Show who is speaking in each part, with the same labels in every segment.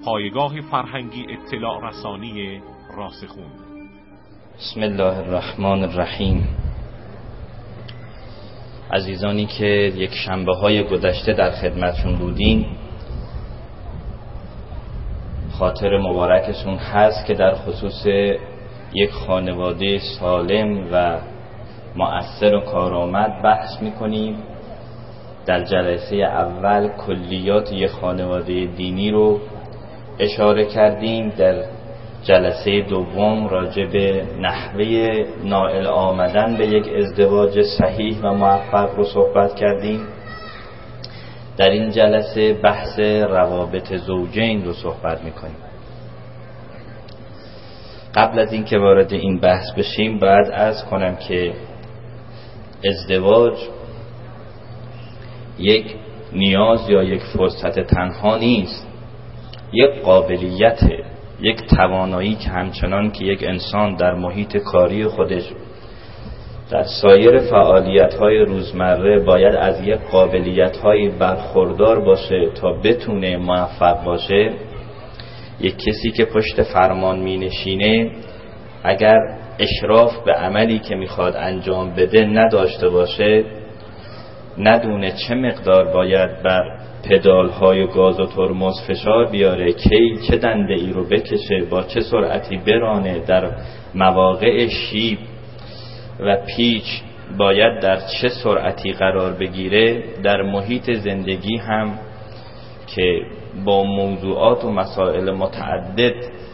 Speaker 1: پایگاه فرهنگی اطلاع رسانی راسخون.
Speaker 2: بسم الله الرحمن الرحیم. عزیزانی که یک شنبه‌های گذشته در خدمتشون بودین، خاطر مبارکشون هست که در خصوص یک خانواده سالم و مؤثر و کارآمد بحث می‌کنیم. در جلسه اول کلیات یک خانواده دینی رو اشاره کردیم، در جلسه دوم راجع به نحوه نائل آمدن به یک ازدواج صحیح و موفق رو صحبت کردیم. در این جلسه بحث روابط زوجین رو صحبت میکنیم. قبل از اینکه وارد این بحث بشیم باید عرض کنم که ازدواج یک نیاز یا یک فرصت تنها نیست، یک قابلیت، یک توانایی که همچنان که یک انسان در محیط کاری خودش در سایر فعالیت‌های روزمره باید از یک قابلیت‌های برخوردار باشه تا بتونه موفق باشه، یک کسی که پشت فرمان می‌نشینه اگر اشراف به عملی که میخواد انجام بده نداشته باشه، ندونه چه مقدار باید بر پدال‌های گاز و ترمز فشار بیاره، کی چه دنده ای رو بکشه، با چه سرعتی برانه، در مواقع شیب و پیچ باید در چه سرعتی قرار بگیره، در محیط زندگی هم که با موضوعات و مسائل متعدد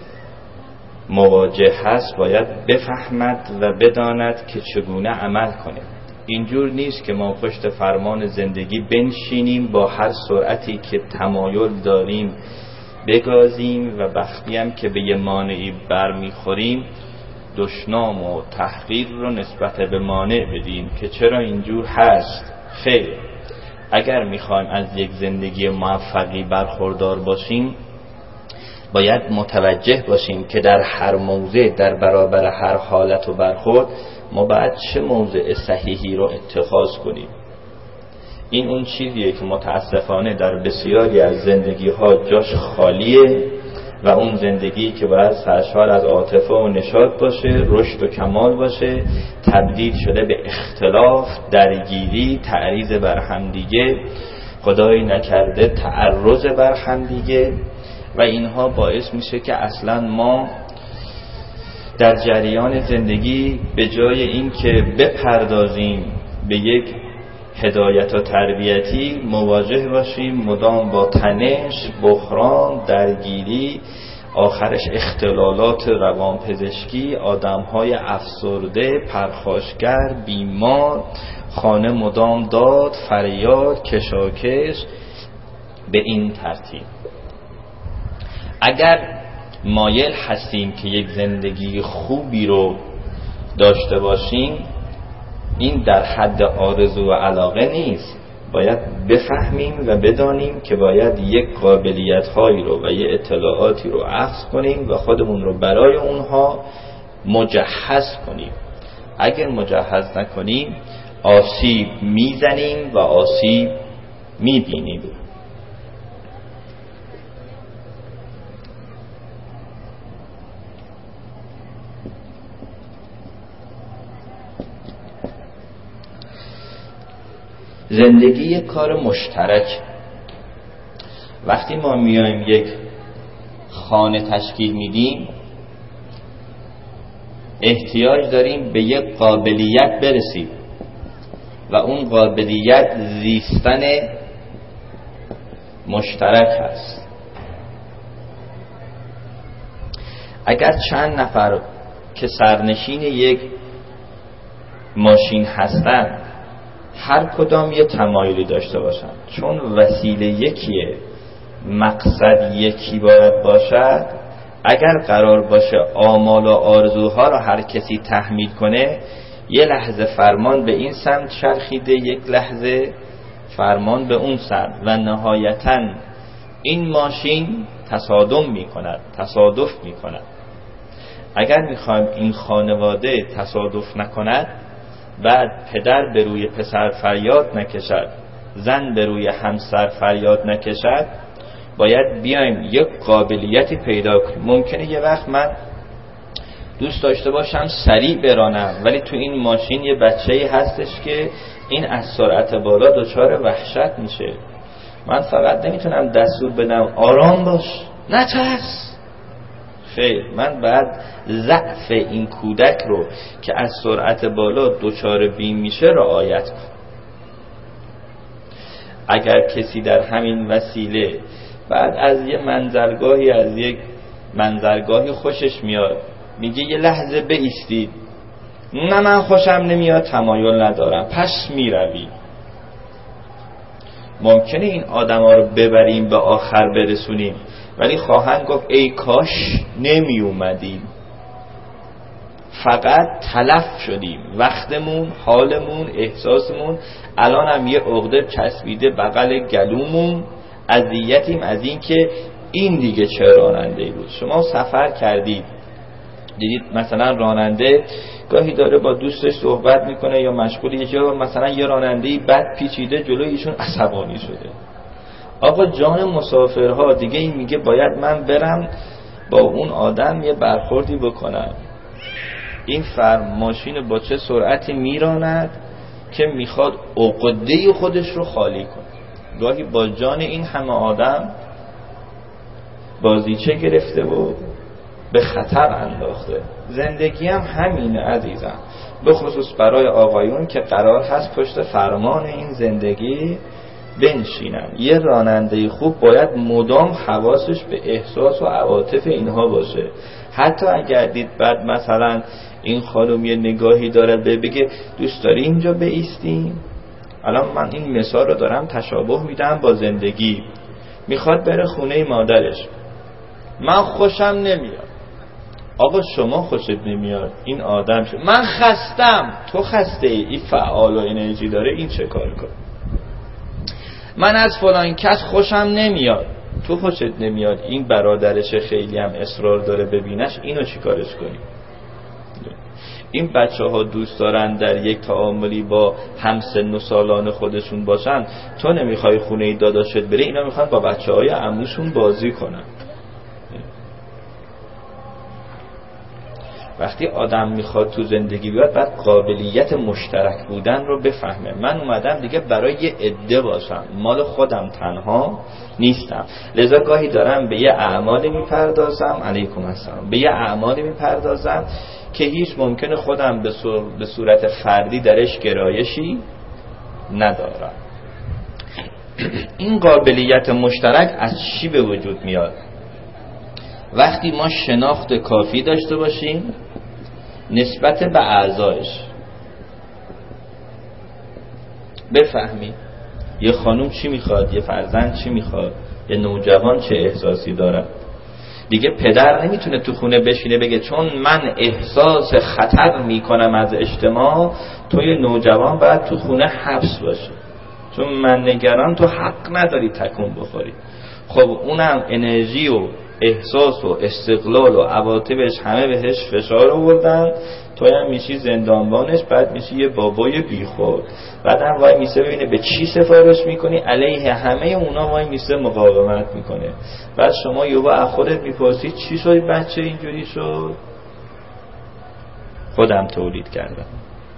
Speaker 2: مواجه هست باید بفهمد و بداند که چگونه عمل کنه. اینجور نیست که ما پشت فرمان زندگی بنشینیم با هر سرعتی که تمایل داریم بگازیم و وقتی هم که به یه مانعی برمیخوریم دشنام و تحقیر رو نسبت به مانع بدیم که چرا اینجور هست. خیر، اگر میخوایم از یک زندگی موفقی برخوردار باشیم باید متوجه باشیم که در هر موضع، در برابر هر حالت و برخورد ما باید چه موضع صحیحی رو اتخاذ کنیم. این اون چیزیه که متاسفانه در بسیاری از زندگی ها جاش خالیه و اون زندگی که باید سرشار از عاطفه و نشاط باشه، رشد و کمال باشه، تبدیل شده به اختلاف، درگیری، تعریض بر همدیگه، خدایی نکرده تعرض بر همدیگه و اینها باعث میشه که اصلا ما در جریان زندگی به جای این که بپردازیم به یک هدایت و تربیتی مواجه باشیم مدام با تنش، بحران، درگیری، آخرش اختلالات روانپزشکی، آدم‌های افسرده، پرخاشگر، بیمار، خانه مدام داد، فریاد، کشاکش، به این ترتیب. اگر مایل هستیم که یک زندگی خوبی رو داشته باشیم، این در حد آرزو و علاقه نیست. باید بفهمیم و بدانیم که باید یک قابلیت‌هایی رو و یک اطلاعاتی رو اخذ کنیم و خودمون رو برای اونها مجهز کنیم. اگر مجهز نکنیم آسیب میزنیم و آسیب میبینیم. زندگی یک کار مشترک. وقتی ما میایم یک خانه تشکیل میدیم احتیاج داریم به یک قابلیت برسیم و اون قابلیت زیستن مشترک هست. اگر چند نفر که سرنشین یک ماشین هستند هر کدام یه تمایلی داشته باشن، چون وسیله یکیه، مقصد یکی باید باشد، اگر قرار باشه آمال و آرزوها رو هر کسی تحمیل کنه، یه لحظه فرمان به این سمت چرخیده، یک لحظه فرمان به اون سمت و نهایتاً این ماشین تصادف میکند. اگر میخوایم این خانواده تصادف نکند، بعد پدر به روی پسر فریاد نکشد، زن به روی همسر فریاد نکشد، باید بیایم یک قابلیتی پیدا کنیم. ممکنه یه وقت من دوست داشته باشم سریع برانم، ولی تو این ماشین یه بچه‌ای هستش که این از سرعت بالا دچار وحشت میشه. من فقط نمیتونم دستور بدم آرام باش، نترس. خیر، من بعد ضعف این کودک رو که از سرعت بالا دچار بیم میشه رعایت کنم. اگر کسی در همین وسیله بعد از یه منظرگاهی خوشش میاد، میگه یه لحظه بایستید، نه من خوشم نمیاد، تمایل ندارم، پس میروی. ممکنه این آدم ها رو ببریم به آخر برسونیم، ولی خواهند گفت ای کاش نمی اومدیم، فقط تلف شدیم، وقتمون، حالمون، احساسمون. الان هم یه عقده چسبیده بغل گلومون، اذیتیم از این که این دیگه چه راننده‌ای بود. شما سفر کردید، دیدید مثلا راننده گاهی داره با دوستش صحبت میکنه یا مشغول یه جا، مثلا یه راننده‌ای بد پیچیده جلوی ایشون، عصبانی شده. آقا جان مسافرها دیگه این میگه باید من برم با اون آدم یه برخوردی بکنم. این ماشین با چه سرعتی میراند که میخواد عقده خودش رو خالی کنه. گاهی با جان این همه آدم بازیچه گرفته و به خطر انداخته. زندگی هم همینه عزیزم، به خصوص برای آقایون که قرار هست پشت فرمان این زندگی بنشینن. یه راننده خوب باید مدام حواسش به احساس و عواطف اینها باشه. حتی اگر دید بعد مثلا این خانم یه نگاهی دارد بگه دوست داری اینجا بایستیم. الان من این مثال رو دارم تشابه میدم با زندگی. میخواد بره خونه مادرش، من خوشم نمیاد. آقا شما خوشت نمیاد، این آدم شد. من خستم، تو خسته ای، این فعال و انرژی داره، این چه کار کن. من از فلان کس خوشم نمیاد، تو خوشت نمیاد، این برادرش خیلی هم اصرار داره ببینش، اینو چی کارش کنی؟ این بچه ها دوست دارن در یک تعاملی با همسن و سالان خودشون باشن. تو نمیخوای خونه داداشت بره، اینا میخوان با بچه های عموشون بازی کنن. وقتی آدم میخواد تو زندگی بیاد، باید قابلیت مشترک بودن رو بفهمه. من اومدم دیگه برای یه عده باشم، مال خودم تنها نیستم. لذا گاهی دارم به یه اعمالی میپردازم، علیکم السلام، به یه اعمالی میپردازم که هیچ ممکنه خودم به صورت فردی درش گرایشی ندارم. این قابلیت مشترک از چی به وجود میاد؟ وقتی ما شناخت کافی داشته باشیم نسبت به اعضایش. بفهمی یه خانوم چی میخواد، یه فرزند چی میخواد، یه نوجوان چه احساسی داره. دیگه پدر نمیتونه تو خونه بشینه بگه چون من احساس خطر میکنم از اجتماع، تو یه نوجوان باید تو خونه حبس باشه، چون من نگران، تو حق نداری تکون بخوری. خب اونم انرژی و احساس و استقلال و عواطفش همه بهش فشار آوردن، تو هم میشی زندانبانش، بعد میشی یه بابای بیخود. بعد هم وای میسه ببینه به چی سفارش میکنی، علیه همه اونا وای میسه مقاومت میکنه. بعد شما یهو از خودت میپرسی چی شد بچه اینجوری شد؟ خودم تولید کردم.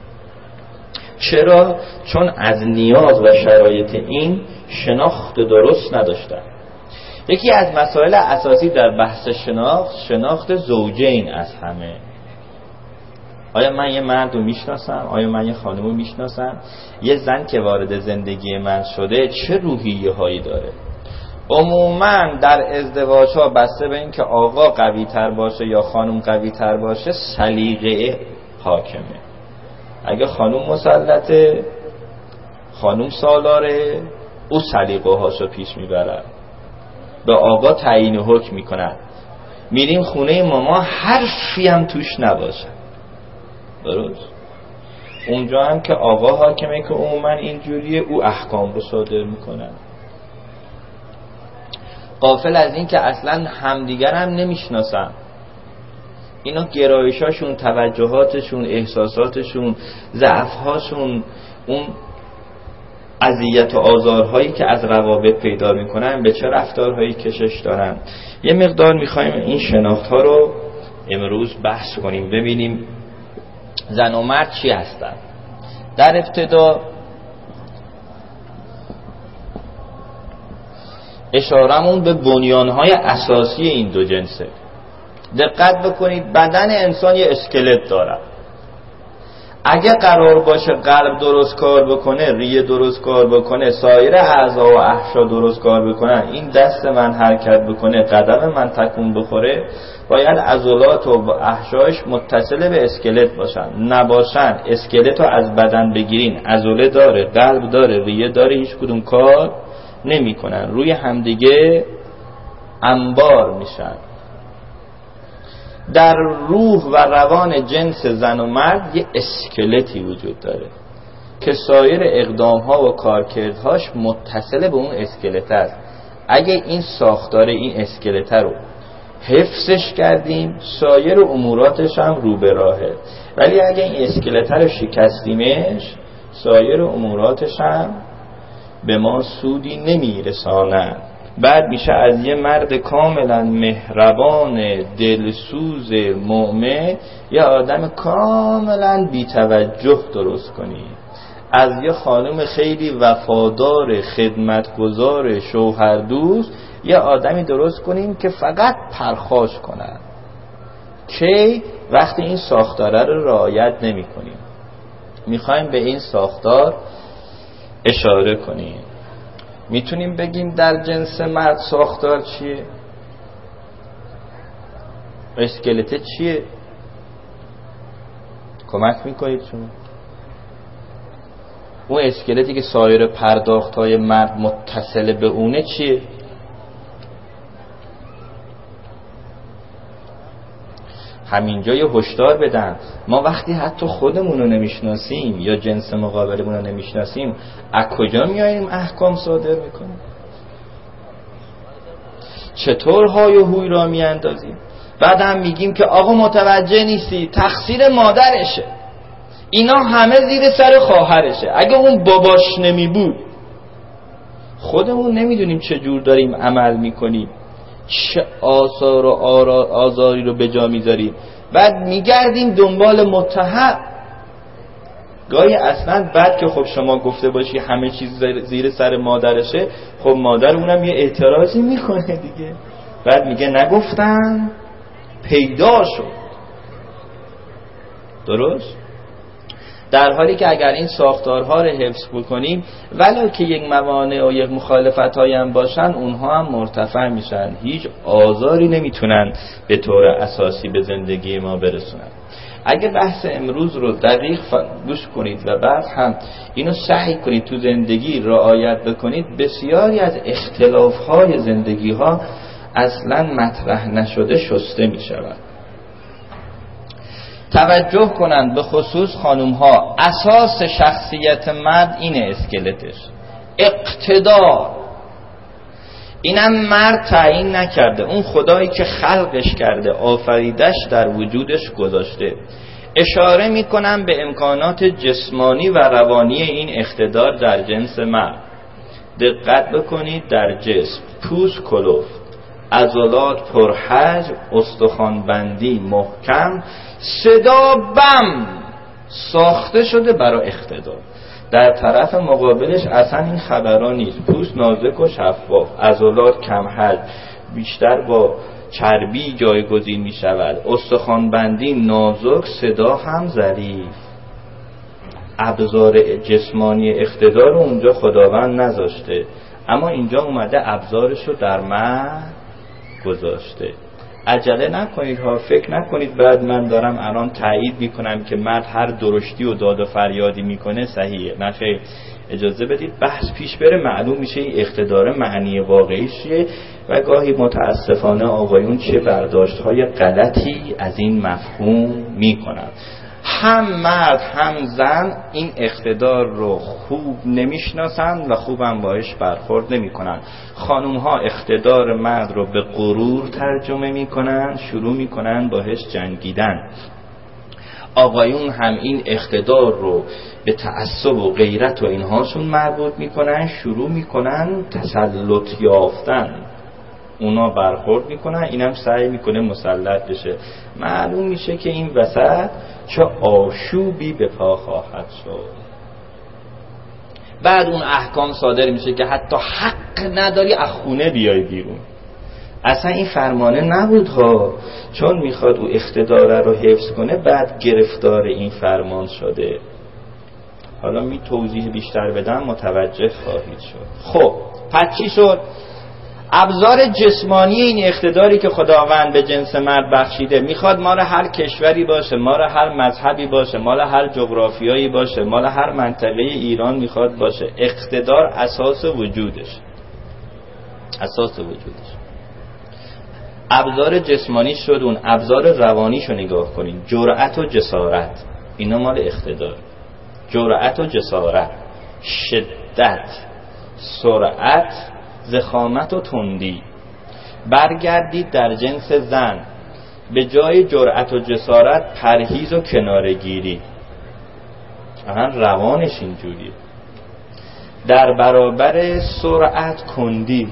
Speaker 2: چرا؟ چون از نیاز و شرایط این شناخت درست نداشتم. یکی از مسائل اساسی در بحث شناخت زوجین از همه. آیا من یه مرد رو میشناسم؟ آیا من یه خانم رو میشناسم؟ یه زن که وارد زندگی من شده چه روحیه هایی داره؟ عموما در ازدواج ها بسته به این که آقا قوی تر باشه یا خانم قوی تر باشه سلیقه حاکمه. اگه خانم مسلطه، خانم سالاره، او سلیقه هاشو پیش میبره، به آقا تعیین حکم میکنن. میریم خونه ماما حرفی هم توش نباشه، درست؟ اونجا هم که آقا حاکمه که عموما اینجوریه، او احکام رو صادر میکنن، غافل از این که اصلا همدیگر هم نمیشناسن. اینا گرایشاشون، توجهاتشون، احساساتشون، ضعفهاشون، اون اذیت و آزارهایی که از روابط پیدا میکنن به چه رفتارهایی کشش دارن. یه مقدار میخوایم این شناختها رو امروز بحث کنیم، ببینیم زن و مرد چی هستن. در ابتدا اشارمون به بنیانهای اساسی این دو جنسه. دقت بکنید، بدن انسان یه اسکلت داره. اگه قرار باشه قلب درست کار بکنه، ریه درست کار بکنه، سایر اعضا و احشا درست کار بکنن، این دست من حرکت بکنه، قدم من تکون بخوره، باید عضلات و احشاش متصل به اسکلت باشن. نباشن اسکلت رو از بدن بگیرین، عضله داره، قلب داره، ریه داره، هیچ کدوم کار نمی کنن، روی همدیگه انبار میشن. در روح و روان جنس زن و مرد یه اسکلتی وجود داره که سایر اقدامها و کارکردهاش متصل به اون اسکلت است. اگه این ساختار این اسکلت رو حفظش کردیم، سایر اموراتش هم رو به راهه. ولی اگه این اسکلت رو شکستیمش، سایر اموراتش هم به ما سودی نمیرسانه. بعد میشه از یه مرد کاملا مهربان دلسوز مؤمن یه آدم کاملا بی‌توجه درست کنی. از یه خانم خیلی وفادار خدمتگزار شوهر دوست یه آدمی درست کنیم که فقط پرخاش کنن. که وقتی این ساختاره رو رعایت نمی کنیم، میخوایم به این ساختار اشاره کنیم. میتونیم بگیم در جنس مرد ساختار چیه؟ اسکلت چیه؟ کمک میکنید شما؟ اون اسکلتی که سایر پرداختهای مرد متصل به اونه چیه؟ همینجا یه هشدار بدن. ما وقتی حتی خودمون رو نمیشناسیم یا جنس مقابلمون رو نمیشناسیم، از کجا میاییم احکام صادر میکنیم؟ چطور های و هوی را میاندازیم؟ بعد هم میگیم که آقا متوجه نیستی، تقصیر مادرشه، اینا همه زیر سر خواهرشه. اگه اون باباش نمی بود، خودمون نمیدونیم چه جور داریم عمل میکنیم، چه آثار و آزاری رو به جا میذاریم. بعد میگردیم دنبال متهم. گاهی اصلا بعد که خب شما گفته باشی همه چیز زیر سر مادرشه، خب مادر اونم یه اعتراضی میکنه دیگه. بعد میگه نگفتن پیدا شد. درست؟ در حالی که اگر این ساختارها رو حفظ بکنیم، ولو که یک موانع و یک مخالفت‌هایی هم باشن، اونها هم مرتفع میشن، هیچ آزاری نمیتونن به طور اساسی به زندگی ما برسونن. اگه بحث امروز رو دقیق گوش کنید و بعد هم اینو سعی کنید تو زندگی رعایت بکنید، بسیاری از اختلاف‌های زندگی‌ها اصلاً مطرح نشده شسته میشود. توجه کنند به خصوص خانوم ها، اساس شخصیت مرد اینه، اسکلتش اقتدار. اینم مرد تعیین نکرده، اون خدایی که خلقش کرده، آفریدش در وجودش گذاشته. اشاره میکنم به امکانات جسمانی و روانی این اقتدار در جنس مرد. دقت بکنید، در جسم پوست کلفت، عضلات پرحجم، استخوانبندی محکم، صدا بم ساخته شده برای اقتدار. در طرف مقابلش اصلا این خبرها نیست. پوست نازک و شفاف، عضلات کم حجم، بیشتر با چربی جایگزین می شود، استخوانبندی نازک، صدا هم ظریف. ابزار جسمانی اقتدار رو اونجا خداوند نذاشته، اما اینجا اومده ابزارش رو در مرد گذاشته. عجله نکنید ها، فکر نکنید بعد من دارم الان تایید میکنم که مرد هر درشتی و داد و فریادی میکنه صحیحه. نه خیر، اجازه بدید بحث پیش بره، معلوم میشه این اقتدار معنی واقعی چیه و گاهی متاسفانه آقایون چه برداشت‌های غلطی از این مفهوم میکنن. هم مرد هم زن این اقتدار رو خوب نمیشناسن و خوبم باش برخورد نمیکنن. خانوم ها اقتدار مرد رو به غرور ترجمه میکنن، شروع میکنن باش جنگیدن. آقایون هم این اقتدار رو به تعصب و غیرت و اینهاشون مربوط میکنن، شروع میکنن تسلط یافتن، اونا برخورد میکنن، اینم سعی میکنه مسلط بشه. معلوم میشه که این وسط چه آشوبی به پا خواهد شد. بعد اون احکام صادر میشه که حتی حق نداری از خونه بیای بیرون. اصلا این فرمانه نبود ها، چون میخواد او اقتدار رو حفظ کنه بعد گرفتار این فرمان شده. حالا می توضیح بیشتر بدم متوجه خواهید شد. خب پس چی شد؟ ابزار جسمانی این اقتداری که خداوند به جنس مرد بخشیده، میخواد مال هر کشوری باشه، مال هر مذهبی باشه، مال هر جغرافیایی باشه، مال هر منطقه ایران میخواد باشه. اقتدار اساس وجودش، اساس وجودش. ابزار جسمانی شد، اون ابزار روانیشو نگاه کنین. جرأت و جسارت، اینا مال اقتدار. جرأت و جسارت، شدت، سرعت، ضخامت و تندی. برگردید در جنس زن، به جای جرأت و جسارت پرهیز و کنارگیری. روانش اینجوریه. در برابر سرعت کندی،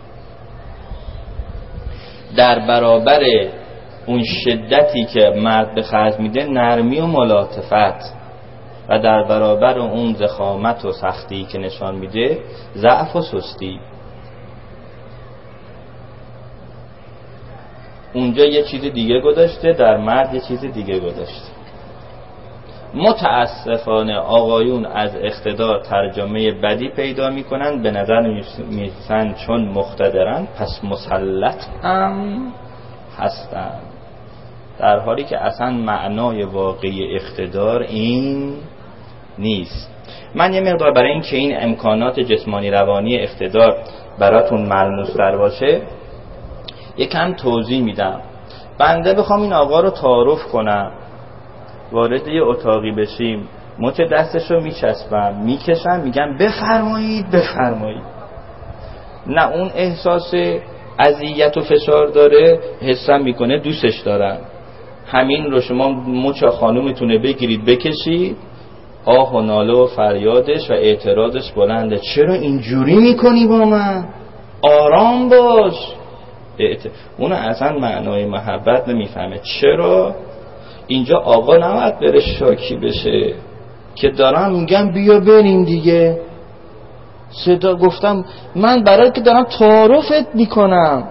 Speaker 2: در برابر اون شدتی که مرد به خرج میده نرمی و ملاطفت، و در برابر اون ضخامت و سختی که نشان میده ضعف و سستی. اونجا یه چیز دیگه گذاشته، در مرد یه چیز دیگه گذاشته. متاسفانه آقایون از اقتدار ترجمه بدی پیدا میکنن، به نظر میرسن چون مقتدرن پس مسلط هم هستن، در حالی که اصلا معنای واقعی اقتدار این نیست. من یه مقدار برای این که این امکانات جسمانی روانی اقتدار براتون ملموس تر باشه یکم توضیح میدم. بنده بخوام این آقا رو تعارف کنم، وارد یه اتاقی بشیم، مچ دستش رو میچسبم، میکشم، میگم بفرمایید بفرمایید. نه اون احساس اذیت و فشار داره، حسم میکنه دوستش دارم. همین رو شما مچ خانومتونه بگیرید بکشید، آه و ناله و فریادش و اعتراضش بلنده. چرا اینجوری میکنی با من؟ آرام باش. اون اصلا معنای محبت نمیفهمه. چرا؟ اینجا آقا نباید بره شاکی بشه که دارم میگم بیا بریم دیگه. صدا گفتم من برای که دارم تعارفت میکنم.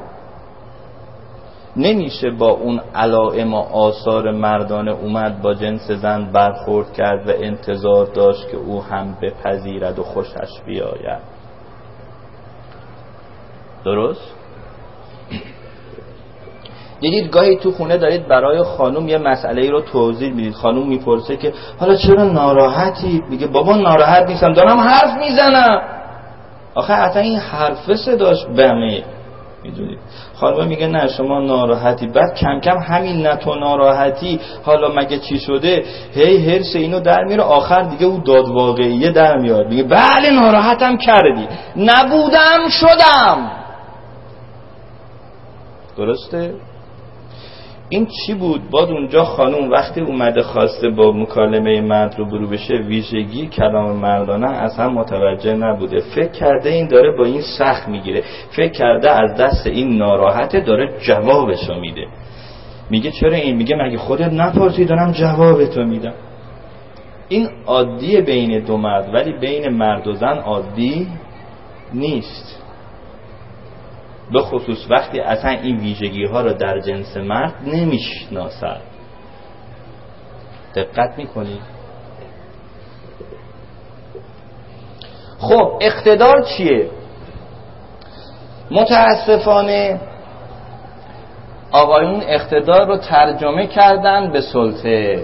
Speaker 2: نمیشه با اون علائم و آثار مردانه اومد با جنس زن برخورد کرد و انتظار داشت که او هم بپذیرد و خوشش بیاید. درست؟ دیدید گاهی تو خونه دارید برای خانم یه مسئله رو توضیح میدید، خانم میپرسه که حالا چرا ناراحتی؟ میگه بابا ناراحت نیستم، دارم حرف میزنم. آخه اصلا این حرف صداش بمه، میدونید. خانم میگه نه شما ناراحتی، بعد کم کم همین نه تو ناراحتی حالا مگه چی شده، هی هرس اینو در میره، آخر دیگه او داد واقعیه در میاد، میگه بله ناراحتم کردی، نبودم شدم. درسته؟ این چی بود؟ بعد اونجا خانم وقتی اومده خواسته با مکالمه مرد رو برو بشه، ویژگی کلام مردانه اصلا متوجه نبوده. فکر کرده این داره با این سخت میگیره، فکر کرده از دست این ناراحته داره جوابشو میده. میگه چرا این؟ میگه مگه خودت نپرسی دارم جوابتو میدم. این عادیه بین دو مرد، ولی بین مرد و زن عادی نیست، به خصوص وقتی اصلا این ویژگی ها رو در جنس مرد نمیشناسد. دقت میکنید؟ خب اقتدار چیه؟ متاسفانه آقایون اقتدار رو ترجمه کردن به سلطه،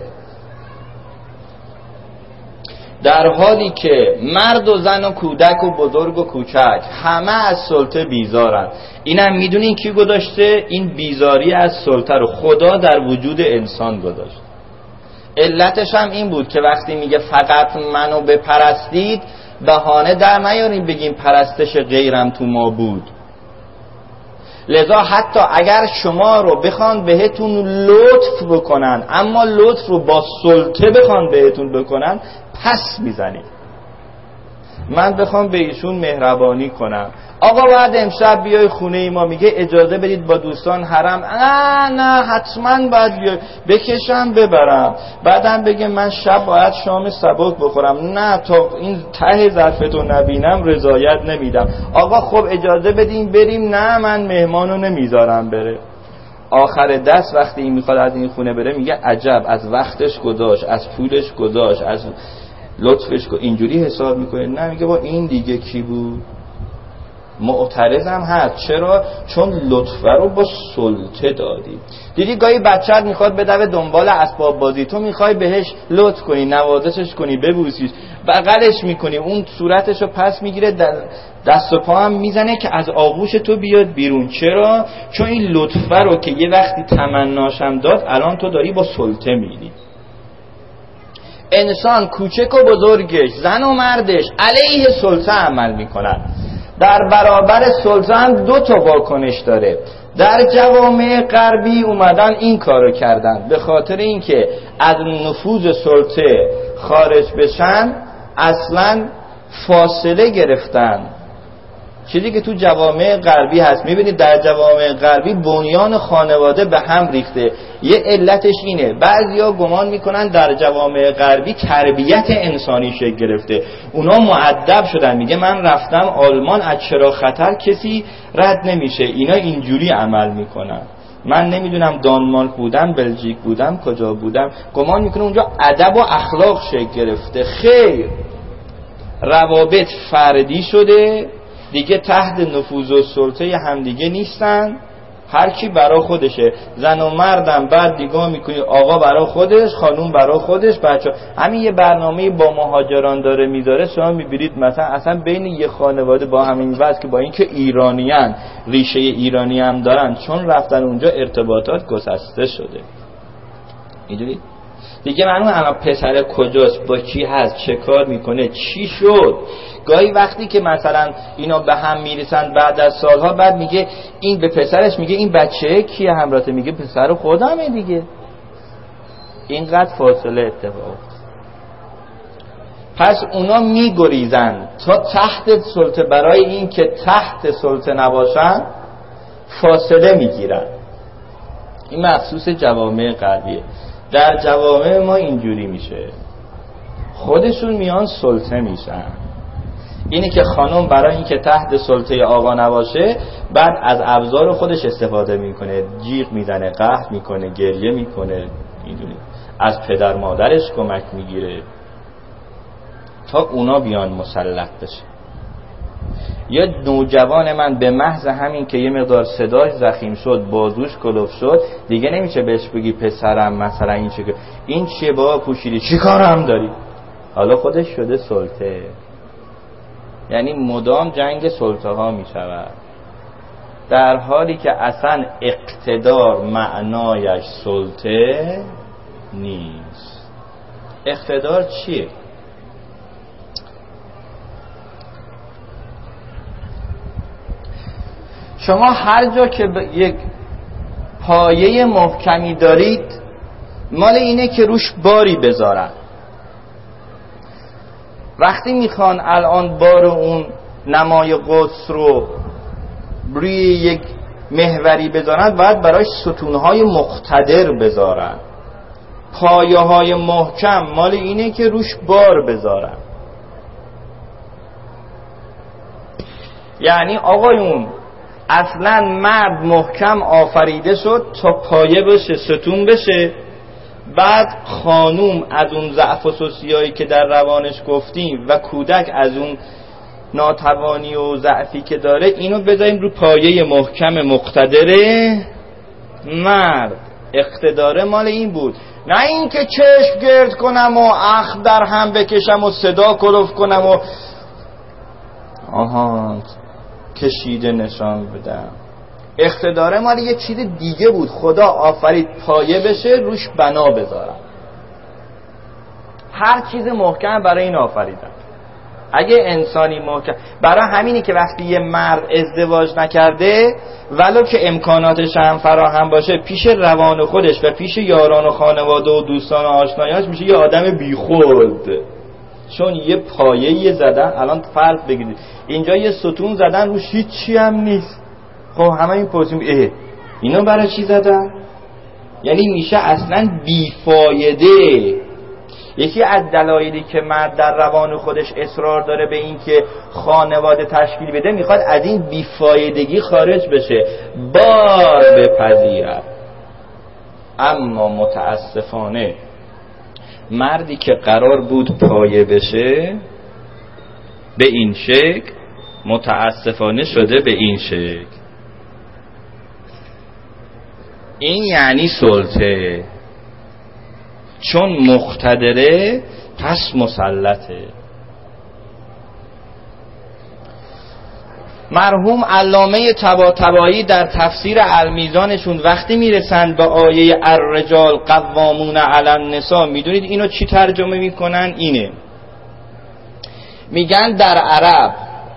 Speaker 2: در حالی که مرد و زن و کودک و بزرگ و کوچک همه از سلطه بیزارن. اینم میدونین کی گذاشته؟ این بیزاری از سلطه رو خدا در وجود انسان گذاشت. علتش هم این بود که وقتی میگه فقط منو بپرستید، بهانه در نیاریم بگیم پرستش غیرم تو ما بود. لذا حتی اگر شما رو بخوان بهتون لطف بکنن، اما لطف رو با سلطه بخوان بهتون بکنن، پس میزنید. من بخوام به ایشون مهربانی کنم، آقا بعد امشب بیای خونه ما، میگه اجازه بدید با دوستان حرم، نه حتما باید بیای، بکشم ببرم، بعدم بگه من شب باید شام سبک بخورم، نه تا این ته ظرفتو نبینم رضایت نمیدم. آقا خب اجازه بدیم بریم، نه من مهمانو نمیذارم بره. آخر دست وقتی این میخواد از این خونه بره، میگه عجب از وقتش گذاشت، از پولش گذاشت، از لطفش کو، اینجوری حساب میکنه. نه، میگه با این دیگه کی بود؟ معترضم هست. چرا؟ چون لطفه رو با سلطه دادی. دیدی گاهی بچه‌ت میخواد بدوه دنبال اسباب بازی، تو میخوای بهش لطف کنی، نوازشش کنی، ببوسیش، بغلش میکنی، اون صورتش رو پس میگیره، دست و پا هم میزنه که از آغوش تو بیاد بیرون. چرا؟ چون این لطفه رو که یه وقتی تمناشم داد، الان تو داری با سلطه میدی. انسان کوچک و بزرگش، زن و مردش علیه سلطه عمل میکنن. در برابر سلطه هم دو تا واکنش داره. در جوامع غربی اومدن این کارو کردن، به خاطر اینکه از نفوذ سلطه خارج بشن اصلا فاصله گرفتن. چیزی که تو جوامع غربی هست، میبینید در جوامع غربی بنیان خانواده به هم ریخته. یه علتش اینه، بعضیا گمان میکنن در جوامع غربی تربیت انسانی شکل گرفته، اونا مؤدب شدن. میگه من رفتم آلمان، از چرا خطر کسی رد نمیشه، اینا اینجوری عمل میکنن. من نمیدونم دانمارک بودم، بلژیک بودم، کجا بودم، گمان میکنه اونجا ادب و اخلاق شکل گرفته. خیر، روابط فردی شده دیگه، تحت نفوذ و سلطه همدیگه نیستن، هر کی برا خودشه. زن و مردم بعد دیگه میکنی آقا برا خودش، خانوم برا خودش، بچه. همین یه برنامه با مهاجران داره میذاره، شما میبینید مثلا اصلا بین یه خانواده با همین وضع که با اینکه ایرانیان، ریشه ایرانی هم دارن، چون رفتن اونجا ارتباطات گسسته شده. میدونید دیگه معلومه الان پسر کجاست، با کی هست، چه کار میکنه، چی شد. گاهی وقتی که مثلا اینا به هم میرسن بعد از سالها، بعد میگه این به پسرش میگه این بچه کیه همراته، میگه پسر خودمه دیگه. اینقدر فاصله اتفاق. پس اونا میگریزن تا تحت سلطه، برای این که تحت سلطه نباشن فاصله میگیرن. این مخصوص جوامع غربیه. در جوامع ما اینجوری میشه، خودشون میان سلطه میشن. اینی که خانم برای اینکه تحت سلطه آقا نباشه، بعد از ابزار خودش استفاده میکنه، جیغ میزنه، قهر میکنه، گریه میکنه، میدونی، از پدر مادرش کمک میگیره تا اونا بیان مسلط بشه. یه نوجوان من به محض همین که یه مقدار صداش زخیم شد، بازوش کلوف شد، دیگه نمیشه بهش بگی پسرم مثلا این چه، این چیه بابا پوشیدی، چی کار هم داری؟ حالا خودش شده سلطه. یعنی مدام جنگ سلطه ها می شود، در حالی که اصلا اقتدار معنایش سلطه نیست. اقتدار چیه؟ شما هر جا که یک پایه محکمی دارید، مال اینه که روش باری بذارن. وقتی میخوان الان بار اون نمای قدس رو روی یک محوری بذارن، باید براش ستونهای مقتدر بذارن. پایه های محکم مال اینه که روش بار بذارن. یعنی آقایون، اصلا مرد محکم آفریده شد تا پایه بشه، ستون بشه. بعد خانوم از اون ضعف و سوسیایی که در روانش گفتیم و کودک از اون ناتوانی و ضعفی که داره، اینو بذاریم رو پایه محکم مقتدره مرد. اقتدار مال این بود، نه این که چشم گرد کنم و اخ در هم بکشم و صدا کلوف کنم و آها کشیده نشان بدم. اقتدار مال یه چیز دیگه بود. خدا آفرید پایه بشه، روش بنا بذارم. هر چیز محکم برای این آفریدن. اگه انسانی محکم، برای همینی که وقتی یه مرد ازدواج نکرده ولو که امکاناتش هم فراهم باشه، پیش روان خودش و پیش یاران و خانواده و دوستان و آشنایاش میشه یه آدم بیخود، چون یه پایه‌ای زدن. الان فرض بگیرید اینجا یه ستون زدن روش هیچی هم نیست، خب همه این پرسیم اینو برای چی زدن؟ یعنی میشه اصلا بیفایده. یکی از دلایلی که مرد در روان خودش اصرار داره به این که خانواده تشکیل بده، میخواد از این بیفایدگی خارج بشه، بار بپذیرد. اما متاسفانه مردی که قرار بود پایه بشه به این شکل، متاسفانه شده به این شکل. این یعنی سلطه، چون مقتدره پس مسلطه. مرحوم علامه طباطبایی در تفسیر المیزانشون وقتی میرسند به آیه الرجال قوامون علی النساء، میدونید اینو چی ترجمه میکنن؟ اینه، میگن در عرب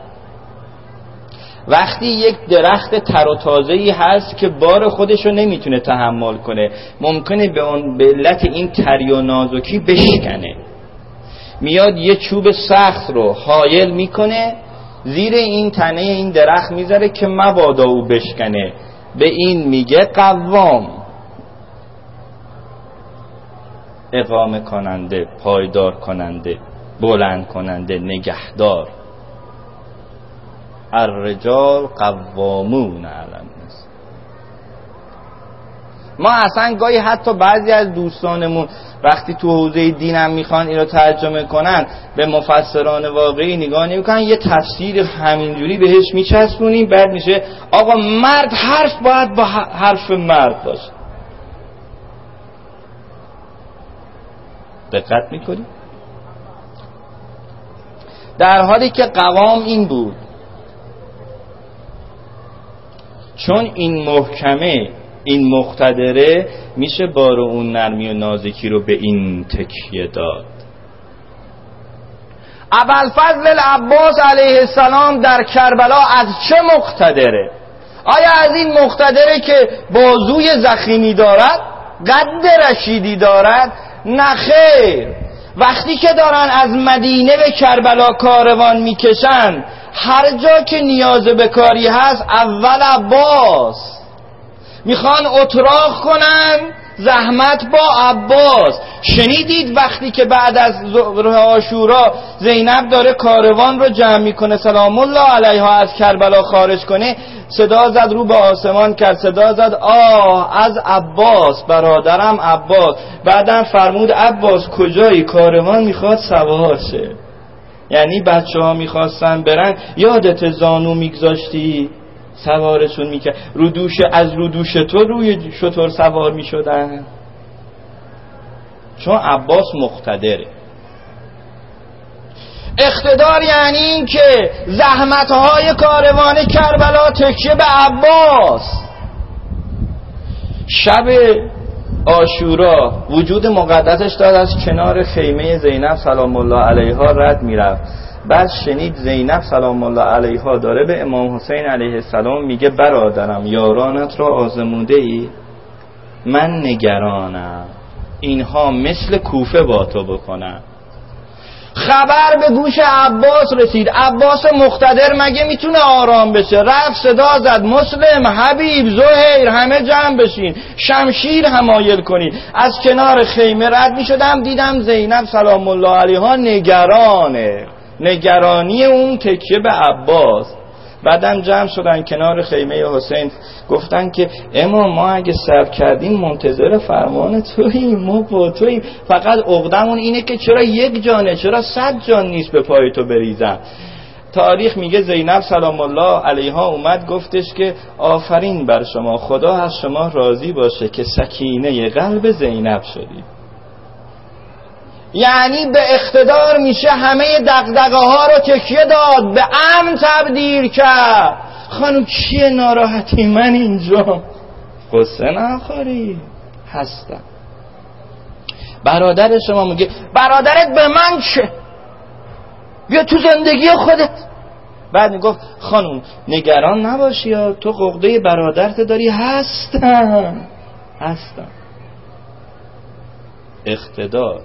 Speaker 2: وقتی یک درخت تر و تازه‌ای هست که بار خودشو نمیتونه تحمل کنه، ممکنه به علت این تری و نازکی بشکنه، میاد یه چوب سخت رو حایل میکنه زیر این تنه این درخت میذاره که مبادا او بشکنه. به این میگه قوام، اقامه کننده، پایدار کننده، بلند کننده، نگهدار. الرجال قوامون علی النساء. ما اصلا گاهی حتی بعضی از دوستانمون وقتی تو حوزه دینم میخوان اینو ترجمه کنن، به مفسران واقعی نگاه نمیکنن، یه تفسیر همینجوری بهش میچسبونیم، بعد میشه آقا مرد حرف باید با حرف مرد باشه. دقت میکنی؟ در حالی که قوام این بود، چون این محکمه، این مقتدره، میشه بار اون نرمی و نازکی رو به این تکیه داد. ابوالفضل العباس علیه السلام در کربلا از چه مقتدره؟ آیا از این مقتدره که بازوی زخیمی دارد، قد رشیدی دارد؟ نه خیر. وقتی که دارن از مدینه به کربلا کاروان میکشن، هر جا که نیاز به کاری هست اول عباس میخوان اتراق کنن، زحمت با عباس. شنیدید وقتی که بعد از عاشورا زینب داره کاروان رو جمع میکنه سلام الله علیها از کربلا خارج کنه، صدا زد، رو به آسمان کرد، صدا زد آه از عباس، برادرم عباس. بعدم فرمود عباس کجایی؟ کاروان میخواد سوار شه. یعنی بچه ها میخواستن برن، یادت زانو میگذاشتی سوارشون میکرد، از رودوش تو روی شتر سوار میشدن. چون عباس مقتدره. اقتدار یعنی این که زحمتهای کاروان کربلا تکیه به عباس. شب عاشورا وجود مقدسش داد از کنار خیمه زینب سلام الله علیها رد میرفت. بعد شنید زینب سلام الله علیها داره به امام حسین علیه السلام میگه برادرم یارانت را آزموده ای؟ من نگرانم اینها مثل کوفه با تو بکنن. خبر به گوش عباس رسید. عباس مقتدر مگه میتونه آرام بشه؟ رفت صدا زد مسلم، حبیب، زهیر، همه جمع بشین، شمشیر حمایل کنید. از کنار خیمه رد میشدم دیدم زینب سلام الله علیها نگرانه، نگرانی اون تکیه به عباس. بعدم جمع شدن کنار خیمه حسین، گفتن که امام ما اگه صبر کردیم منتظر فرمان توییم، ما با توییم، فقط عقدمون اینه که چرا یک جانه، چرا 100 جان نیست به پای تو بریزم. تاریخ میگه زینب سلام الله علیها اومد گفتش که آفرین بر شما، خدا از شما راضی باشه که سکینه قلب زینب شدی. یعنی به اقتدار میشه همه دغدغه ها رو تکیه داد، به امن تبدیل کرد. خانم چیه ناراحتی؟ من اینجا. قصه نخوری، هستم. برادر شما میگه برادرت به من چه؟ بیا تو زندگی خودت. بعد میگفت خانم نگران نباشی یا تو عقده برادرت داری. هستم. اقتدار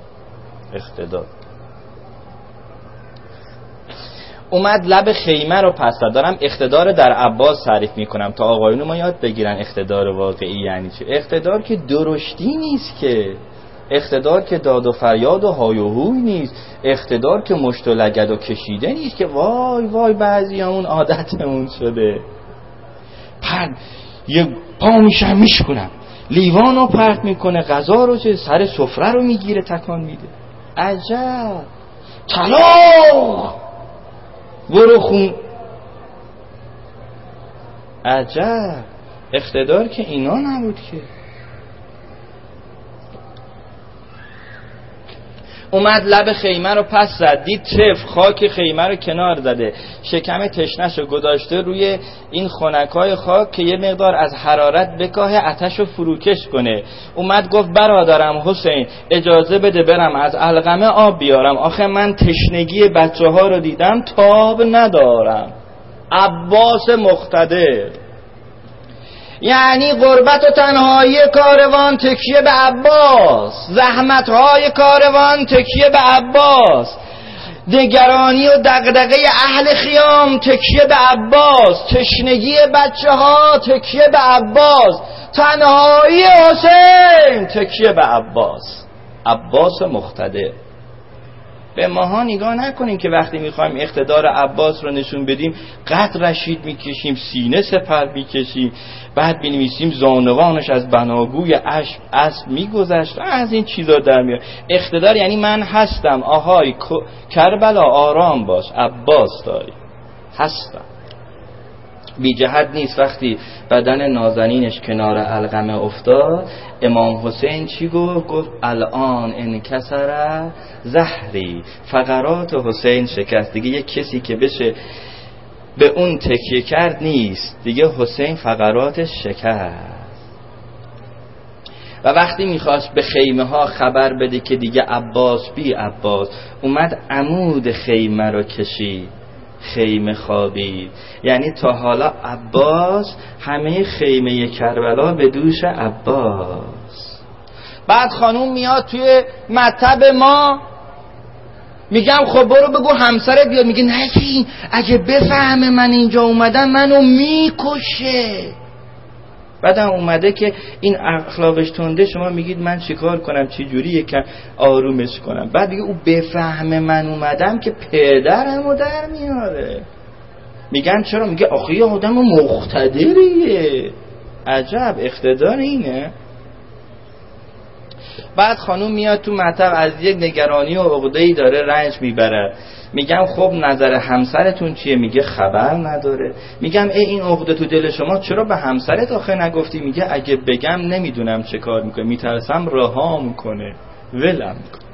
Speaker 2: اومد لب خیمه رو پس داد. دارم اقتدار در عباس تعریف میکنم تا آقایون ما یاد بگیرن اقتدار واقعی یعنی چه. اقتدار که درشتی نیست، که اقتدار که داد و فریاد و های و هوی نیست، اقتدار که مشت و لگد و کشیده نیست که وای وای بعضیامون عادتمون شده. یه پا میشکنم لیوان رو پرت میکنه، غذا رو چه سر سفره رو میگیره تکان میده. عجب طلاق برو خون. عجب اقتدار که اینا نبود که. اومد لب خیمه رو پس زد، دید طفل خاک خیمه رو کنار زده، شکم تشنش رو گذاشته روی این خنکای خاک که یه مقدار از حرارت بکاه آتش رو فروکش کنه. اومد گفت برادرم حسین اجازه بده برم از علقمه آب بیارم، آخه من تشنگی بچه ها رو دیدم تاب ندارم. عباس مقتدر یعنی غربت و تنهایی کاروان تکیه به عباس، زحمتهای کاروان تکیه به عباس، نگرانی و دغدغه اهل خیام تکیه به عباس، تشنگی بچه ها تکیه به عباس، تنهایی حسین تکیه به عباس. عباس مقتدر. به ماها نگاه نکنیم که وقتی میخوایم اقتدار عباس رو نشون بدیم قد رشید میکشیم، سینه سپر میکشیم، بعد بنویسیم زانوانش از بناگوی اسب میگذشت، از این چیزا در میاد. اقتدار یعنی من هستم، آهای کربلا آرام باش، عباس داری هستم. بی جهت نیست وقتی بدن نازنینش کنار علقمه افتاد امام حسین چی گفت؟ گفت الان انکسر زهری، فقرات حسین شکست. دیگه یک کسی که بشه به اون تکیه کرد نیست، دیگه حسین فقراتش شکست. و وقتی میخواست به خیمه ها خبر بده که دیگه عباس بی عباس، اومد عمود خیمه رو کشید، خیمه خوابید. یعنی تا حالا عباس همه خیمه کربلا به دوش عباس. بعد خانوم میاد توی مطب ما، میگم خب برو بگو همسرت بیاد، میگه نگی اگه بفهمه من اینجا اومدم منو میکشه. بعدم اومده که این اخلاقش تنده، شما میگید من چیکار کنم، چی جوری یکم آرومش کنم. بعد دیگه او بفهمه من اومدم که پدرمو در میاره. میگن چرا؟ میگه آخه یه آدم مقتدریه. عجب اقتدار اینه. بعد خانوم میاد تو مطب از یک نگرانی و عقده‌ای داره رنج میبره. میگم خب نظر همسرتون چیه؟ میگه خبر نداره. میگم این عقده تو دل شما چرا به همسرت آخه نگفتی؟ میگه اگه بگم نمیدونم چه کار میکنه، میترسم رهام کنه، ولم کنه،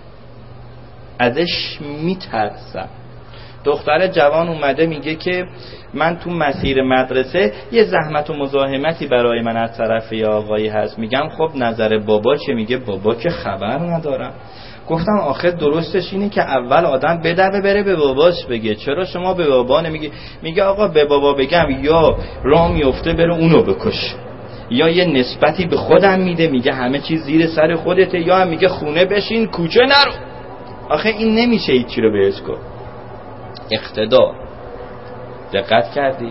Speaker 2: ازش میترسم. دختر جوان اومده میگه که من تو مسیر مدرسه یه زحمت و مزاحمتی برای من از طرف یه آقایی هست. میگم خب نظر بابا چه؟ میگه بابا که خبر ندارم. گفتم آخه درستش اینه که اول آدم بدوه بره به باباش بگه، چرا شما به بابا نمیگی؟ میگه آقا به بابا بگم یا راه میفته بره اونو بکش، یا یه نسبتی به خودم میده میگه همه چیز زیر سر خودته، یا هم میگه خونه بشین کوچه نرو. آخه این نمیشه هیچی رو بهش گفت. اقتدار. دقت کردید؟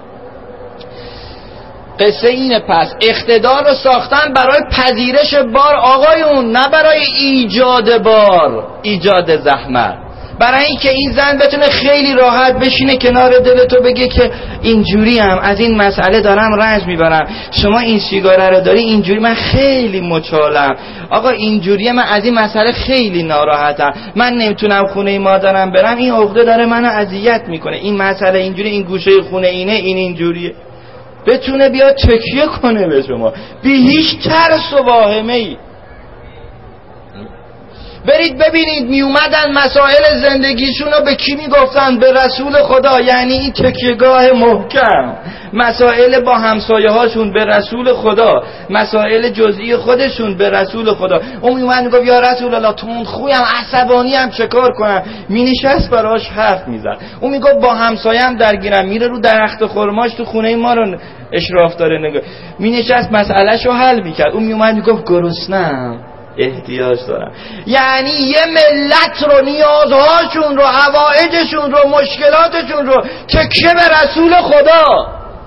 Speaker 2: قصه اینه. پس اقتدار رو ساختن برای پذیرش بار آقایون، نه برای ایجاد بار، ایجاد زحمت. برای اینکه این زن بتونه خیلی راحت بشینه کنار دلتو بگه که اینجوری هم از این مسئله دارم رنج میبرم، شما این سیگاره رو داری اینجوری، من خیلی مچالم، آقا اینجوریه، من از این مسئله خیلی ناراحتم، من نمیتونم خونه مادرم برم، این عقده داره منو اذیت میکنه، این مسئله اینجوری، این گوشه خونه اینه، این اینجوریه. بتونه بیاد تکیه کنه به شما بی هیچ ترس و واهمه ای. برید ببینید می اومدن مسائل زندگیشون رو به کی میگفتن؟ به رسول خدا. یعنی این تکیهگاه محکم، مسائل با همسایه هاشون به رسول خدا، مسائل جزئی خودشون به رسول خدا. اون می اومد میگفت یا رسول الله تند خویم، عصبانی هم چه کار کنم؟ می نشست براش حرف میزد. اون میگفت با همسایه هم درگیرم، میره رو درخت خرماش تو خونه ما رو اشراف داره نگاه، می نشست مسئلهشو حل میکرد. اون می اومد میگفت گرسنه‌ام، احتیاج دارم. یعنی یه ملت رو، نیازهاشون رو، حوائجشون رو، مشکلاتشون رو تکیه به رسول خدا.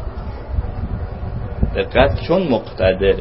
Speaker 2: دقت، چون مقتدر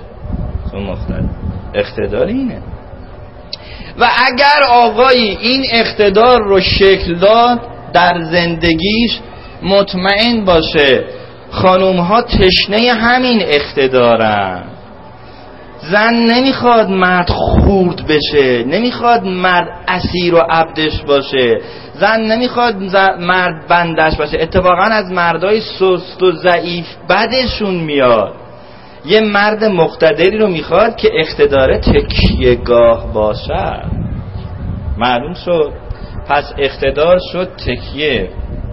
Speaker 2: اقتدار اینه. و اگر آقایی این اقتدار رو شکل داد در زندگیش، مطمئن باشه خانوم ها تشنه همین اقتدارن. زن نمیخواد مرد خورد بشه، نمیخواد مرد اسیر و عبدش باشه، زن نمیخواد مرد بندش باشه. اتفاقا از مردای سست و ضعیف بدشون میاد. یه مرد مقتدری رو میخواد که اقتدار تکیهگاه باشه. معلوم شد؟ پس اقتدار شد تکیه،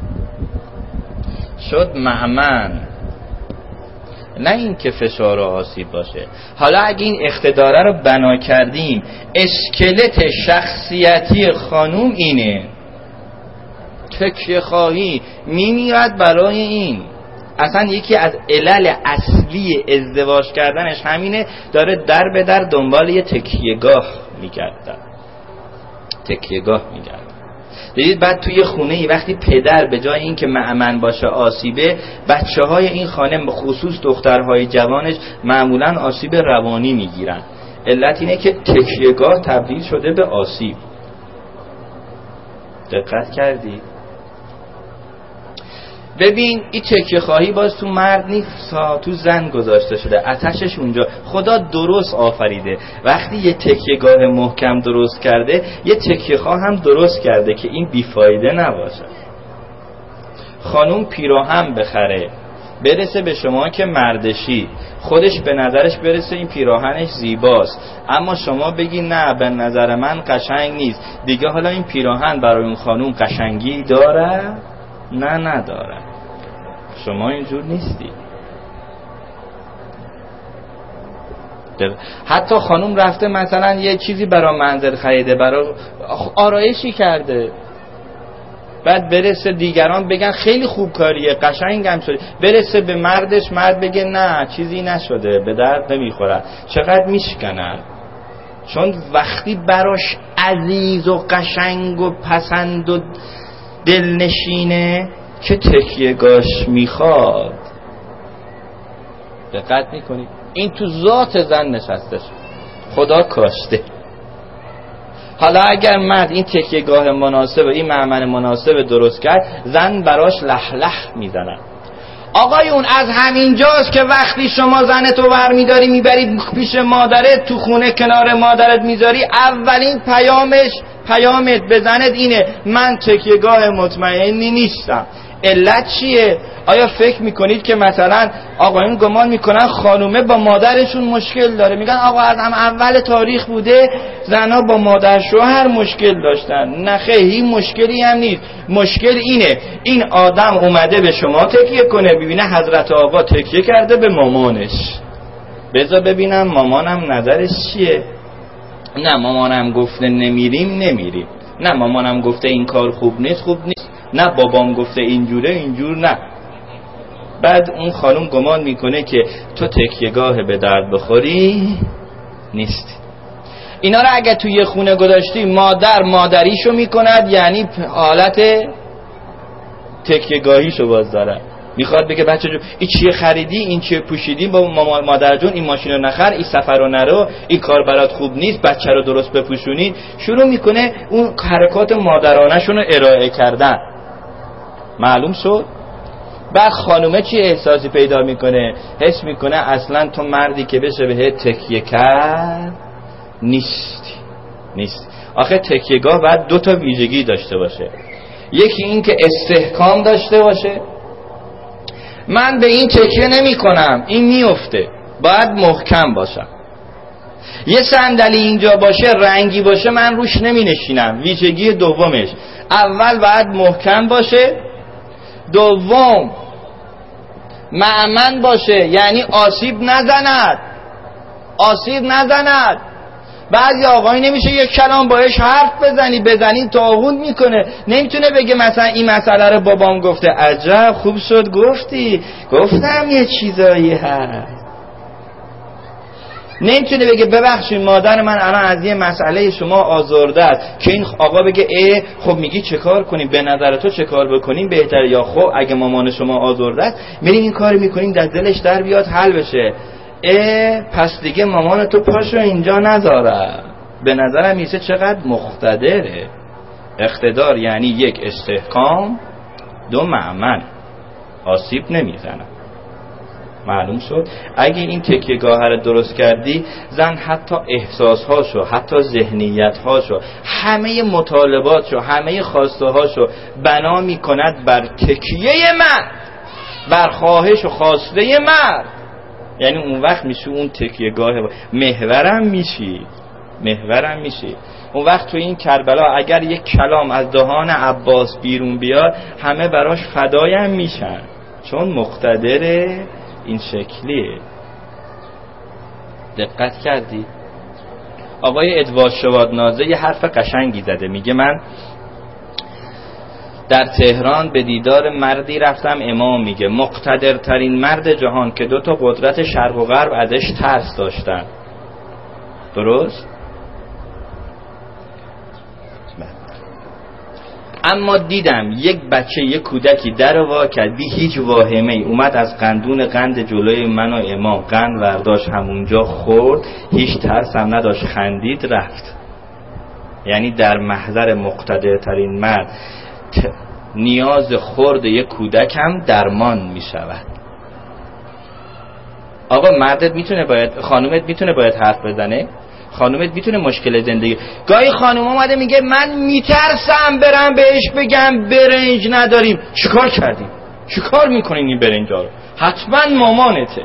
Speaker 2: شد مأمن، نه این که فشار و آسیب باشه. حالا اگه این اقتداره رو بنا کردیم، اسکلت شخصیتی خانوم اینه، تکیه خواهی میمیرد برای این. اصلا یکی از علل اصلی ازدواج کردنش همینه، داره در به در دنبال یه تکیهگاه میگرده. دیدید بعد توی خونه ای وقتی پدر به جای این که مأمن باشه آسیبه، بچه های این خانه به خصوص دخترهای جوانش معمولا آسیب روانی میگیرن. علت اینه که تکیهگاه تبدیل شده به آسیب. دقت کردی؟ ببین این تکیه خواهی باز تو مرد نیست، تو زن گذاشته شده. آتشش اونجا. خدا درست آفریده. وقتی یه تکیهگاه محکم درست کرده، یه تکیه خواه هم درست کرده که این بیفایده نباشه. خانوم پیراهن بخره برسه به شما که مردشی، خودش به نظرش برسه این پیراهنش زیباست، اما شما بگی نه به نظر من قشنگ نیست دیگه. حالا این پیراهن برای اون خانوم قشنگی داره؟ نه نداره. شما اینجور نیستی. حتی خانوم رفته مثلا یه چیزی برای منزل خریده، برای آرایشی کرده، بعد برسه دیگران بگن خیلی خوب کاریه، قشنگم شده، برسه به مردش، مرد بگه نه چیزی نشده، به درد نمیخوره. چقدر میشکنن. چون وقتی براش عزیز و قشنگ و پسند و دلنشینه که تکیهگاش میخواد. دقت میکنی؟ این تو ذات زن نشسته شد، خدا کاشته. حالا اگر مرد این تکیهگاه مناسب، این مأمن مناسب درست کرد، زن براش لح لح میزنن. آقایون از همین جاست که وقتی شما زنتو برمیداری میبری پیش مادرت، تو خونه کنار مادرت میذاری، اولین پیامت به زنت اینه من تکیهگاه مطمئنی نیستم. علت چیه؟ آیا فکر میکنید که مثلا آقایون گمان میکنن خانومه با مادرشون مشکل داره؟ میگن آقا از هم اول تاریخ بوده زنها با مادر شوهر مشکل داشتن. نه خیلی، این مشکلی هم نیست. مشکل اینه این آدم اومده به شما تکیه کنه، ببینه حضرت آقا تکیه کرده به مامانش، بذار ببینم مامانم نظرش چیه. نه مامانم گفته نمیریم، نه مامانم گفته این کار خوب نیست، نه بابام گفته اینجور نه. بعد اون خانم گمان میکنه که تو تکیهگاه به درد بخوری نیستی. اینا رو اگه توی یه خونه گذاشتی، مادر مادریشو میکند، یعنی حالت تکیهگاهیشو باز داره. میخواد بگه بچه جو این چیه خریدی، این چیه پوشیدی، با مادر جون این ماشین رو نخر، این سفر رو نرو، این کار برات خوب نیست، بچه رو درست بپوشونی. شروع میکنه اون حرکات مادرانشون رو ارائه کردن. معلوم شد؟ بعد خانومه چی احساسی پیدا میکنه؟ حس میکنه اصلا تو مردی که بشه بهت تکیه کرد نیست. آخه تکیهگاه باید 2 تا ویژگی داشته باشه. یکی این که استحکام داشته باشه، من به این تکیه نمی کنم این میفته، باید محکم باشم. یه صندلی اینجا باشه رنگی باشه من روش نمی نشینم. ویژگی دومش، اول باید محکم باشه، دوم مأمن باشه، یعنی آسیب نزند. بعضی آقایی نمیشه یک کلام باش حرف بزنی طاغون میکنه، نمیتونه بگه مثلا این مسئله رو بابام گفته، عجب خوب شد گفتی، گفتم یه چیزایی هست. نمیتونه بگه ببخشید مادر من الان از یه مسئله شما آزرده است، که این آقا بگه خب میگی چه کار کنیم، به نظر تو چه کار بکنیم بهتره، یا خب اگه مامان شما آزرده است میریم این کار میکنیم در دلش در بیاد حل بشه. پس دیگه مامان تو پاشو اینجا نذاره. به نظرم میسه چقدر مقتدره. اقتدار یعنی یک استحکام، دو مأمن، آسیب نمیزنه. معلوم شد؟ اگه این تکیه‌گاه رو درست کردی، زن حتی احساسهاشو، حتی ذهنیتهاشو، همه مطالباتشو، همه خواستهاشو بنا میکند بر تکیه مرد، بر خواهش و خواسته مرد. یعنی اون وقت میشه اون تکیه‌گاه محورم میشی. اون وقت تو این کربلا اگر یک کلام از دهان عباس بیرون بیاد همه براش فدایم میشن، چون مقتدره. این شکلیه. دقت کردی؟ آقای ادوارد شوادنازه یه حرف قشنگی زده، میگه من در تهران به دیدار مردی رفتم، امام میگه مقتدرترین مرد جهان که 2 قدرت شرق و غرب ازش ترس داشتن. درست؟ اما دیدم یک بچه، یک کودکی در وا کرد بی هیچ واهمه ای، اومد از قند جلوی من و امام قند ورداشت، همونجا خورد، هیچ ترس هم نداشت، خندید رفت. یعنی در محضر مقتدرترین مرد نیاز خورد یک کودک هم درمان می شود. آقا مردت میتونه خانومت میتونه باید حرف بزنه، خانومت میتونه مشکل زندگی. گاهی خانوم اومده میگه من میترسم برم بهش بگم برنج نداریم. چیکار کردیم؟ چیکار میکنین این برنجا رو؟ حتما مامانته.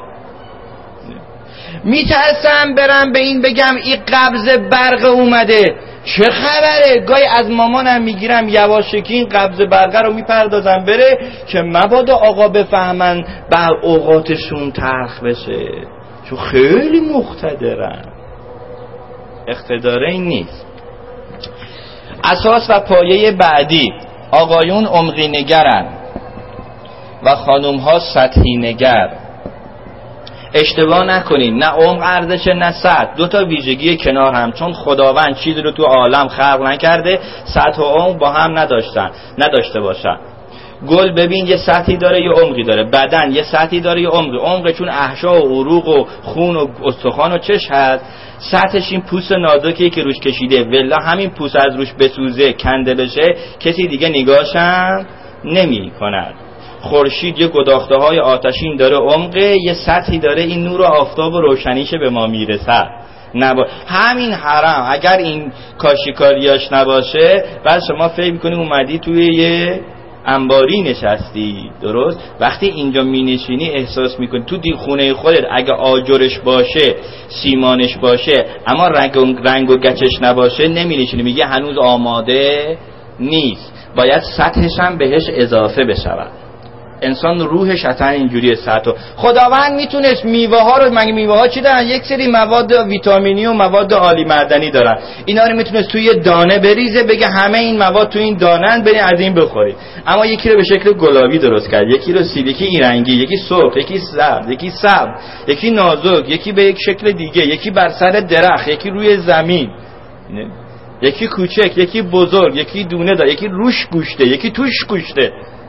Speaker 2: میترسم برم به این بگم این قبض برق اومده. چه خبره؟ گاهی از مامانم میگیرم یواشکی این قبض برق رو میپردازم بره که مبادا آقا بفهمن بر اوقاتشون تلخ بشه، چون خیلی مقتدرن. اقتداره این نیست. اساس و پایه بعدی، آقایون عمقی نگرن و خانوم ها سطحی نگر. اشتباه نکنین، نه عمق ارزشه نه سطح، 2 تا ویژگی کنار هم، چون خداوند چیزی رو تو عالم خلق نکرده سطح و عمق با هم نداشته باشن. گل ببین یه سطحی داره یه عمقی داره، بدن یه سطحی داره یه عمقی. عمق چون احشا و عروق و خون و استخوان و چش هست، سطحش این پوست نازکی که روش کشیده، والله همین پوست از روش بسوزه کنده بشه کسی دیگه نگاهشم نمی کند. خورشید یه گداخته های آتشین داره، عمقه یه سطحی داره، این نور و آفتاب و روشنیش به ما میرسه. همین حرم اگر این کاشیکاریاش نباشه، بعد شما فکر میکنی اومدی توی یه انباری نشستی. درست؟ وقتی اینجا می نشینی احساس میکنی تو خونه خودت اگه آجرش باشه، سیمانش باشه، اما رنگ و گچش نباشه نمی نشینی، میگه هنوز آماده نیست، باید سطحش هم بهش اضافه بشود. انسان روحش حتی اینجوری سطح. خداوند میتونست میوه ها رو، مگه میوه ها چی دارن؟ یک سری مواد ویتامینی و مواد عالی معدنی دارن، اینا رو میتونست توی دانه بریزه بگه همه این مواد تو این دانن، برین از این بخورید. اما یکی رو به شکل گلابی درست کرد، یکی رو سیب، یکی این رنگی، یکی سرخ، یکی سبز، یکی سبز، یکی نازک، یکی به یک شکل دیگه، یکی بر سر درخت، یکی روی زمین، یکی کوچک، یکی بزرگ، یکی دونه دار، یکی روش گوشته، یکی توش گوشته.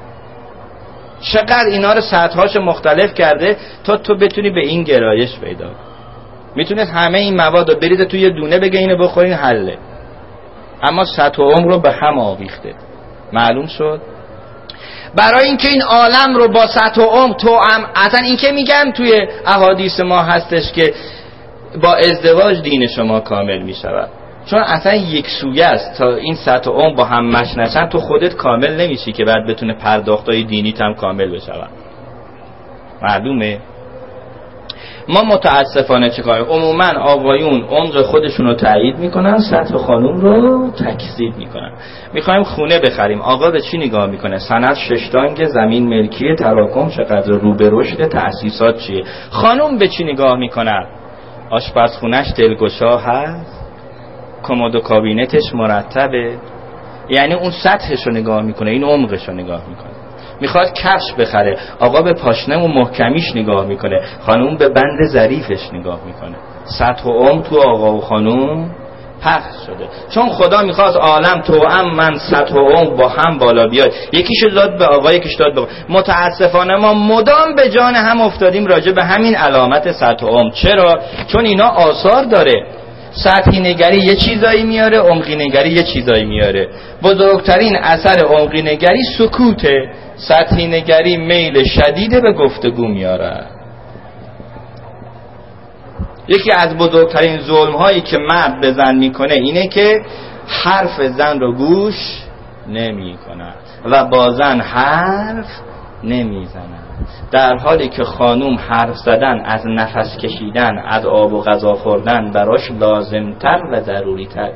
Speaker 2: چقدر اینا رو سطحاش مختلف کرده تا تو بتونی به این گرایش پیدا. میتونید همه این مواد رو بریزه توی دونه بگه اینو بخورین حله، اما سطح و عمق رو به هم آویخته. معلوم شد؟ برای اینکه این عالم رو با سطح و عمق توأم، اصلا این که میگم توی احادیث ما هستش که با ازدواج دین شما کامل میشود، چون اصلا یک سویه است. تا این سطح و عمق با هم مچ نشن تو خودت کامل نمیشی که بعد بتونه پرداختای دینیت هم کامل بشود. معلومه؟ ما متاسفانه چیکار؟ عموما آقایون عمق خودشون رو تایید میکنن، سطح خانوم رو تکذیب میکنن. میخوایم خونه بخریم، آقا به چی نگاه میکنه؟ سند 6 دانگ، زمین ملکی، تراکم چقدر، رو به رشد، تأسیسات چیه؟ خانوم به چی نگاه میکنه؟ آشپزخونه‌اش دلگشا هست، کمد و کابینتش مرتبه. یعنی اون سطحش رو نگاه میکنه، این عمقش رو نگاه میکنه. میخواد کفش بخره، آقا به پاشنه و محکمیش نگاه میکنه، خانوم به بند ظریفش نگاه میکنه. سطح و عمق تو آقا و خانوم پخش شده، چون خدا میخواست عالم توأم من سطح و عمق با هم بالا بیاد. یکیشو داد به آقا، یکیش داد به آقا. متاسفانه ما مدام به جان هم افتادیم راجع به همین علامت سطح و عمق. چرا؟ چون اینا آثار داره. سطحی نگری یه چیزایی میاره، عمقی نگری یه چیزایی میاره. بزرگترین اثر عمقی نگری سکوته، سطحی نگری میل شدید به گفتگو میاره. یکی از بزرگترین ظلم هایی که مرد به زن میکنه اینه که حرف زن رو گوش نمی کنه و با زن حرف نمیزنه، در حالی که خانوم حرف زدن از نفس کشیدن، از آب و غذا خوردن براش لازمتر و ضروریتر.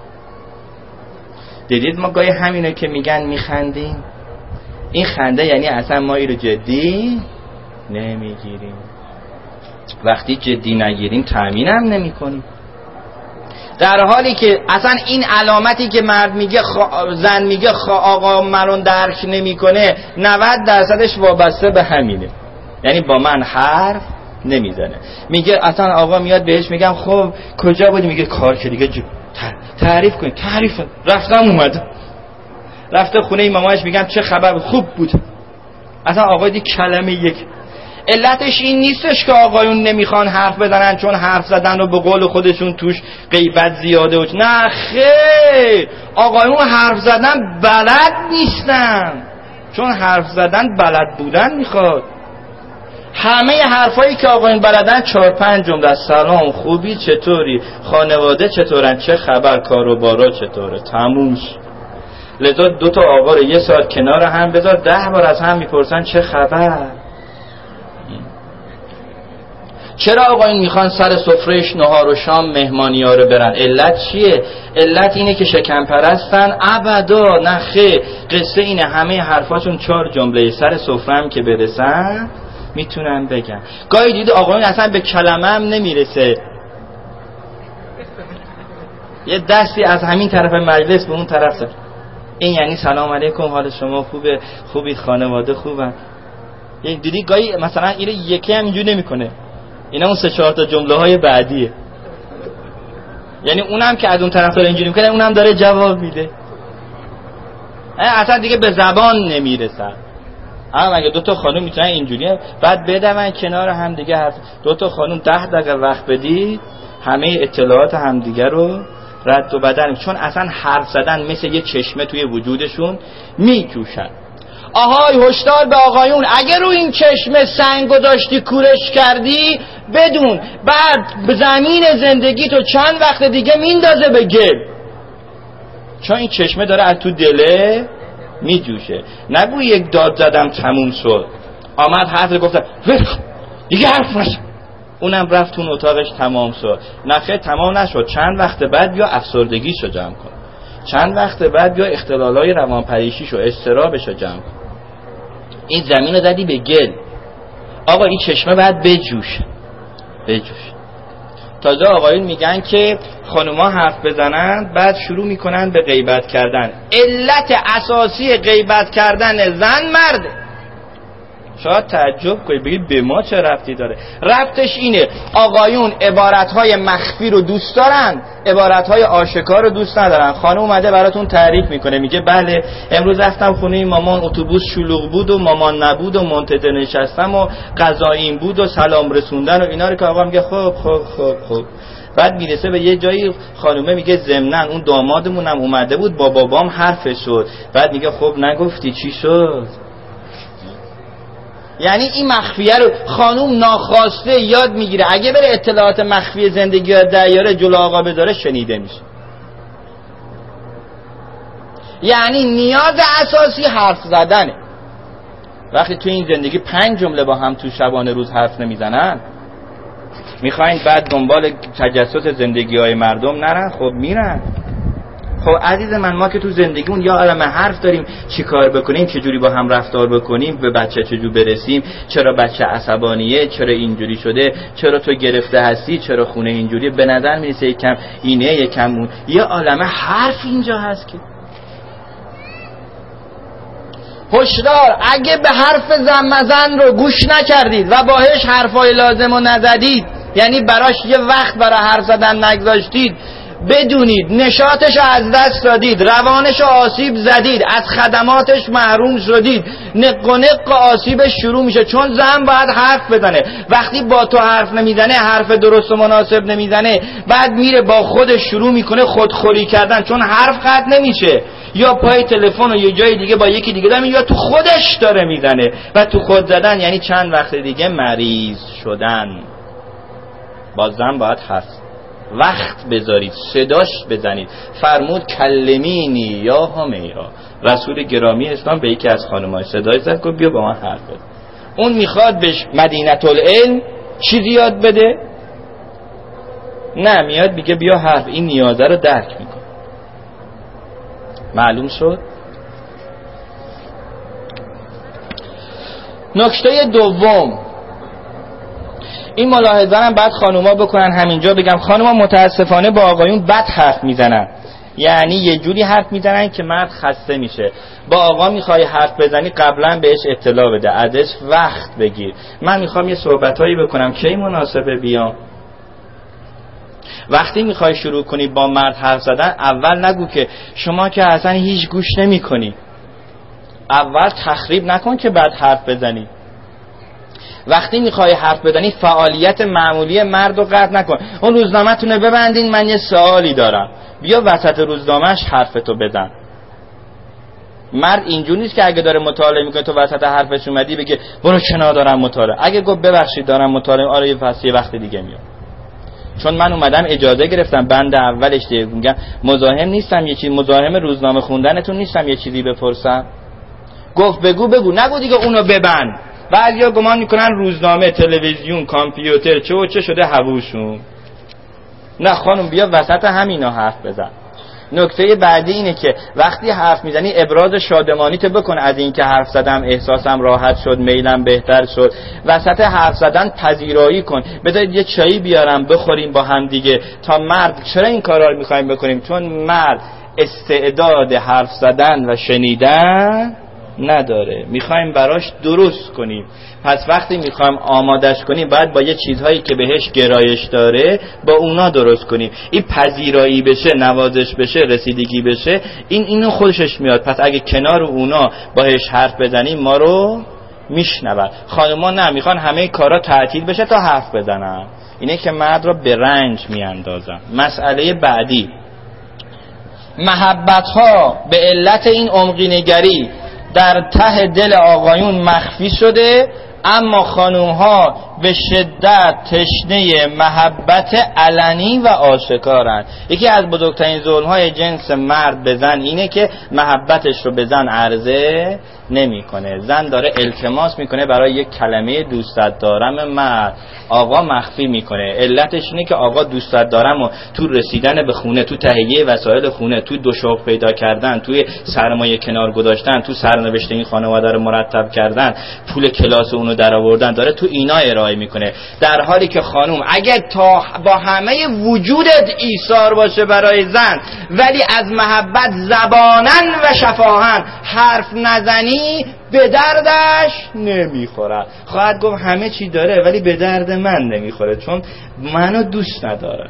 Speaker 2: دیدید ما گاهی همینه که میگن میخندیم، این خنده یعنی اصلا ما این رو جدی نمیگیریم. وقتی جدی نگیریم تأمین هم نمی کنیم. در حالی که اصلا این علامتی که مرد میگه زن میگه آقا منو درک نمیکنه 90% وابسته به همینه. یعنی با من حرف نمیزنه. میگه اصلا آقا میاد بهش میگم خب کجا بودی؟ میگه کار که دیگه تعریف کنی. تعریف رفتم اومدم، رفته خونه مامانش، میگم چه خبر؟ خوب بود. اصلا آقا دی کلمه یک. علتش این نیستش که آقایون نمیخوان حرف بزنن چون حرف زدن رو به قول خودشون توش غیبت زیاده و نه خیر، آقایون حرف زدن بلد نیستن، چون حرف زدن بلد بودن میخواد. همه حرفایی که آقایون بلدن 4-5 جمله: سلام، خوبی، چطوری، خانواده چطورن، چه خبر، کار و بارا چطوره، تموم شد. لذا 2 تا آقا رو 1 ساعت کنار هم بذار 10 بار از هم میپرسن چه خبر. چرا آقایون میخوان سر سفرهش نهار و شام مهمانی‌ها رو برن؟ علت چیه؟ علت اینه که شکم پرستن؟ ابدا نه خیر. قصه اینه همه حرفاشون 4 جمله سر سفره هم که برسن میتونن بگن. گاهی دیده آقایون اصلا به کلمه هم نمیرسه، یه دستی از همین طرف مجلس به اون طرف زد. این یعنی سلام علیکم، حال شما خوبه؟ خوبید؟ خانواده خوبن؟ یه دیدی گاهی مثلا اینو یکی هم اینجوری نمیکنه، اینا اون 3-4 تا جمله های بعدیه. یعنی اونم که از اون طرف داره اینجوری میکنه، اونم داره جواب میده، اصلا دیگه به زبان نمیرسن. اما اگه 2 تا خانم میتونن اینجوری بعد بدون کنار هم دیگه حرف، 2 تا خانم 10 دقیقه وقت بدید همه اطلاعات هم دیگه رو رد و بدل، چون اصلا حرف زدن مثل یه چشمه توی وجودشون میجوشن. آهای هشدار به آقایون، اگه رو این چشمه سنگ گذاشتی کورش کردی بدون بعد به زمین زندگی تو چند وقت دیگه میندازه به گل، چون این چشمه داره از تو دله میجوشه. نگو یک داد زدم تموم شد، آمد حرف گفت دیگه حرف نزن، اونم رفت اون اتاقش تمام شد. نخیر تمام نشد، چند وقت بعد بیا افسردگیشو جمع کن، چند وقت بعد بیا اختلالای روانپریشیشو اضطرابشو جمع کن. این زمین رو زدی به گل. آقا این چشمه باید بجوش. تازه آقایون میگن که خانوما حرف بزنن بعد شروع میکنن به غیبت کردن. علت اساسی غیبت کردن زن مرده. شاید تعجب کنید بگید به ما چه ربطی داره؟ ربطش اینه آقایون عبارتهای مخفی رو دوست دارن، عبارتهای آشکار رو دوست ندارن. خانم اومده براتون تعریف میکنه، میگه بله امروز رفتم خونه مامان، اتوبوس شلوغ بود و مامان نبود و منتظر نشستم و غذا این بود و سلام رسوندن و اینا رو که آقا میگه خب. بعد میرسه به یه جایی خانومه میگه ضمناً اون دامادمونم اومده بود با بابام حرفش شد. بعد میگه خب نگفتی چی شد؟ یعنی این مخفیه رو خانوم ناخواسته یاد میگیره، اگه بره اطلاعات مخفی زندگی رو دیاره جلو آقا بذاره شنیده میشه. یعنی نیاز اساسی حرف زدنه. وقتی تو این زندگی 5 جمله با هم تو شبانه روز حرف نمیزنن میخواین بعد دنبال تجسس زندگی های مردم نرن؟ خب میرن. خب عزیز من، ما که تو زندگیمون یا عالم حرف داریم چی کار بکنیم، چجوری با هم رفتار بکنیم، به بچه چجور برسیم، چرا بچه عصبانیه، چرا اینجوری شده، چرا تو گرفته هستی، چرا خونه اینجوری، به نظر میرسه یکم اینه یکم اون. یه عالم حرف اینجا هست که هشدار، اگه به حرف زن رو گوش نکردید و باهاش حرفای لازم رو نزدید، یعنی براش یه وقت برای حرف زدن نگذاشتید، بدونید نشاطش از دست دادید، روانش آسیب زدید، از خدماتش محروم شدید، نق و نق آسیبش شروع میشه. چون زن باید حرف بزنه، وقتی با تو حرف نمیزنه، حرف درست و مناسب نمیزنه، بعد میره با خودش شروع میکنه خودخوری کردن، چون حرف قطع نمیشه، یا پای تلفن و یه جای دیگه با یکی دیگه داره، یا تو خودش داره میزنه. و تو خود زدن یعنی چند وقت دیگه مریض شدن. با زن باید حرف وقت بذارید، صداش بزنید. فرمود کلمینی یا همیرا. رسول گرامی اسلام به یکی از خانم‌های صدای زد، گفت بیا با من حرف بزن. اون میخواد بهش مدینه العلم چیزی یاد بده؟ نه، میاد میگه بیا حرف. این نیازه رو درک میکنه. معلوم شد؟ نکته دوم، این ملاحظه هم بعد خانوما بکنن. همینجا بگم خانوما متاسفانه با آقایون بد حرف میزنن، یعنی یه جوری حرف میزنن که مرد خسته میشه. با آقا میخوای حرف بزنی قبلا بهش اطلاع بده، ازش وقت بگیر. من میخوام یه صحبتایی بکنم، کی مناسبه بیام؟ وقتی میخوای شروع کنی با مرد حرف زدن، اول نگو که شما که اصلا هیچ گوش نمی کنی. اول تخریب نکن که بعد حرف بزنی. وقتی میخوای حرف بزنی فعالیت معمولی مرد رو قطع نکن. اون روزنامه تونه ببندین، من یه سوالی دارم. بیا وسط روزنامهش حرفتو بزن. مرد اینجوری نیست که اگه داره مطالعه میکنه تو وسط حرفش اومدی بگه برو کنار دارم مطالعه. اگه گفت ببخشید دارم مطالعه، آره یه وقت دیگه میام. چون من اومدم اجازه گرفتم، بند اولش دیگه میگم مزاحم نیستم، یه چیز مزاحم روزنامه خوندنتون نیستم، یه چیزی بپرسم. گفت بگو، نگو دیگه اونو ببند. بعضیا گمان میکنن روزنامه، تلویزیون، کامپیوتر چه و چه شده هووشون. نه خانم، بیا وسط همینا حرف بزن. نکته بعدی اینه که وقتی حرف میزنی ابراز شادمانیت بکن از این که حرف زدم، احساسم راحت شد، میلم بهتر شد. وسط حرف زدن پذیرایی کن، بذارید یه چایی بیارم بخوریم با هم دیگه. تا مرد چرا این کارا رو میخوایم بکنیم؟ چون مرد استعداد حرف زدن و شنیدن نداره، میخوایم براش درست کنیم. پس وقتی میخوایم آمادش کنیم باید با یه چیزهایی که بهش گرایش داره با اونا درست کنیم. این پذیرایی بشه، نوازش بشه، رسیدگی بشه، اینو خودش میاد. پس اگه کنار اونا باهاش حرف بزنیم ما رو میشنون. خانوما نه، میخوان همه کارا تعطیل بشه تا حرف بزنن. اینه که مرد رو به رنج میاندازن. مسئله بعدی، محبت ها به علت این عمقی نگری در ته دل آقایون مخفی شده، اما خانوم ها به شدت تشنه محبت علنی و آشکارند. یکی از بزرگترین ظلم‌های جنس مرد به زن اینه که محبتش رو به زن عرضه نمی‌کنه. زن داره التماس میکنه برای یک کلمه دوستت دارم، مرد آقا مخفی میکنه. علتش اینه که آقا دوستت دارم و تو رسیدن به خونه، تو تهیه وسایل خونه، تو دو شغل پیدا کردن، توی سرمایه کنار گذاشتن، تو سرنوشت این خانواده رو مرتب کردن، پول کلاس اونو در آوردن، داره تو اینا ارائه میکنه. در حالی که خانوم اگه تا با همه وجودت ایثار باشه برای زن، ولی از محبت زبانن و شفاهن حرف نزنی، به دردش نمیخوره. خواهد گفت همه چی داره ولی به درد من نمیخوره، چون منو دوست نداره.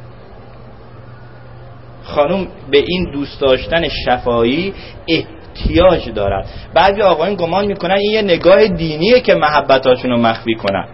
Speaker 2: خانوم به این دوست داشتن شفایی احتیاج دارد. بعضی آقایون گمان میکنن این یه نگاه دینیه که محبتاشونو مخفی کنن.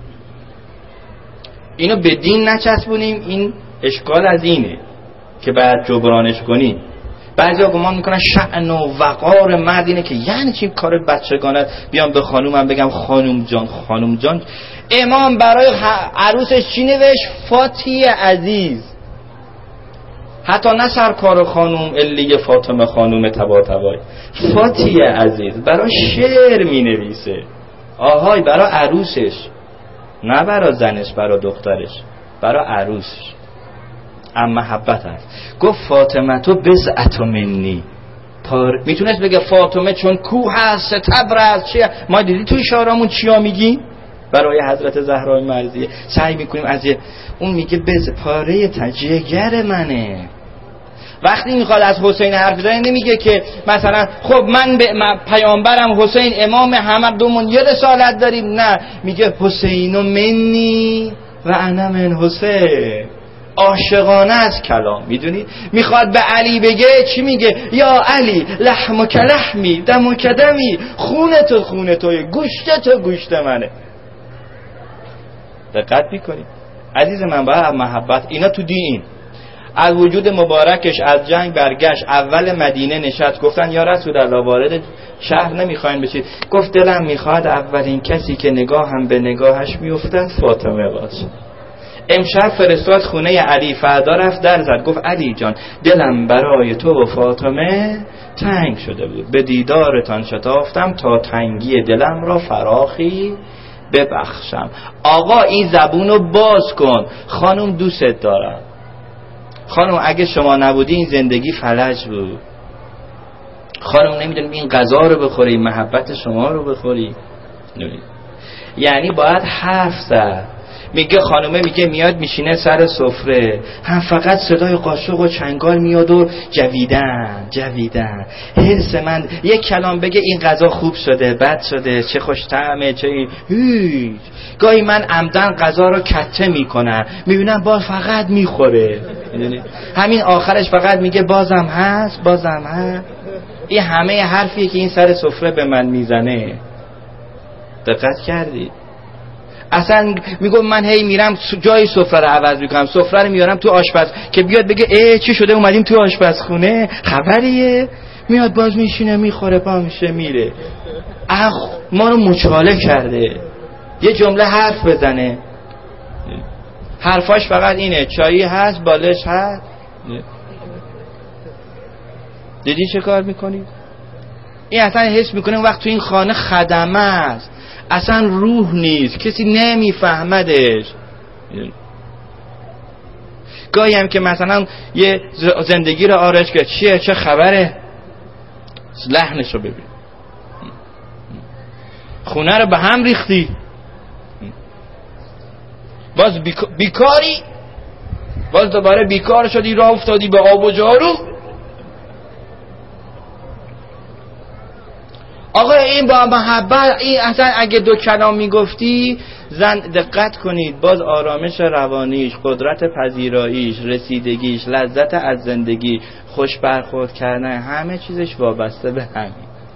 Speaker 2: اینو به دین نچسبونیم، این اشکال از اینه که بعد جبرانش کنیم. بعضی ها گمان میکنن شأن و وقار مرد اینه که یعنی چی کار بچگانه بیام به خانومم بگم خانوم جان خانوم جان. امام برای عروسش چی نوشت؟ فاتی عزیز. حتی نه سرکار خانوم الیه فاطمه خانوم طباطبای، فاتی عزیز. برای شعر می نویسه، آهای برای عروسش. نه برای زنش، برای دخترش، برای عروسش. اما محبت هست. گفت فاطمه تو بضعة منی، میتونست بگه فاطمه چون کوه هست، ستبر هست، چیه؟ ما دیدی توی شعرامون چیا میگیم برای حضرت زهرای مرضیه؟ سعی میکنیم از اون میگه پاره جگر منه. وقتی میخواد از حسین حرف بزنه نمیگه که مثلا خب من پیامبرم حسین امام همه دومون یه رسالت داریم، نه، میگه حسین و منی و انا من حسین. عاشقانه از کلام. میدونی میخواد به علی بگه چی میگه؟ یا علی لحمک لحمی دمک دمی، خون تو گوشت تو گوشت منه. دقت میکنی عزیز من؟ باید محبت. اینا تو دین از وجود مبارکش از جنگ برگشت، اول مدینه نشست، گفتن یا رسول الله وارد شهر نمیخواین بشید؟ گفت دلم میخواد اولین کسی که نگاهم به نگاهش میافتد فاطمه باشه. امشب فرستاد خونه علی، فردا رفت در زد، گفت علی جان دلم برای تو و فاطمه تنگ شده بود، به دیدارتان شتافتم تا تنگی دلم را فراخی ببخشم. آقا این زبونو باز کن، خانم دوست دارم. خانم اگه شما نبودی این زندگی فلج بود. خانم نمیدونم این غذا رو بخوری، محبت شما رو بخوری. یعنی باید حرف زد. میگه خانومه میگه میاد میشینه سر سفره، هم فقط صدای قاشق و چنگال میاد و جویدن. حرص من یک کلام بگه این غذا خوب شده بد شده، چه خوش طعمه، چه هیچ. گاهی من عمدن غذا رو کته میکنم، میبینم باز فقط میخوره، همین آخرش فقط میگه بازم هست. این همه حرفیه که این سر سفره به من میزنه. دقت کردی؟ اصلا میگم من هی میرم جای سفره رو عوض میکنم، سفره رو میارم تو آشپز که بیاد بگه چی شده اومدیم تو آشپزخونه، خبریه؟ میاد باز میشینه میخوره پا میشه میره. ما رو مچاله کرده. یه جمله حرف بزنه، حرفاش فقط اینه چایی هست، بالش هست. دیدی چه کار میکنی؟ این اصلا حس میکنه وقت تو این خانه خدمه است، اصلا روح نیست، کسی نمیفهمدش. گاهی هم که مثلا یه زندگی رو آرش که چه خبره، لحنش رو ببین، خونه رو به هم ریختی، باز بیکاری، باز دوباره بیکار شدی، راه افتادی به آب و جارو. آقا این با محبت، این اصلا اگه دو کلام میگفتی زن، دقت کنید، باز آرامش روانیش، قدرت پذیراییش، رسیدگیش، لذت از زندگی، خوش برخورد کردن، همه چیزش وابسته به همین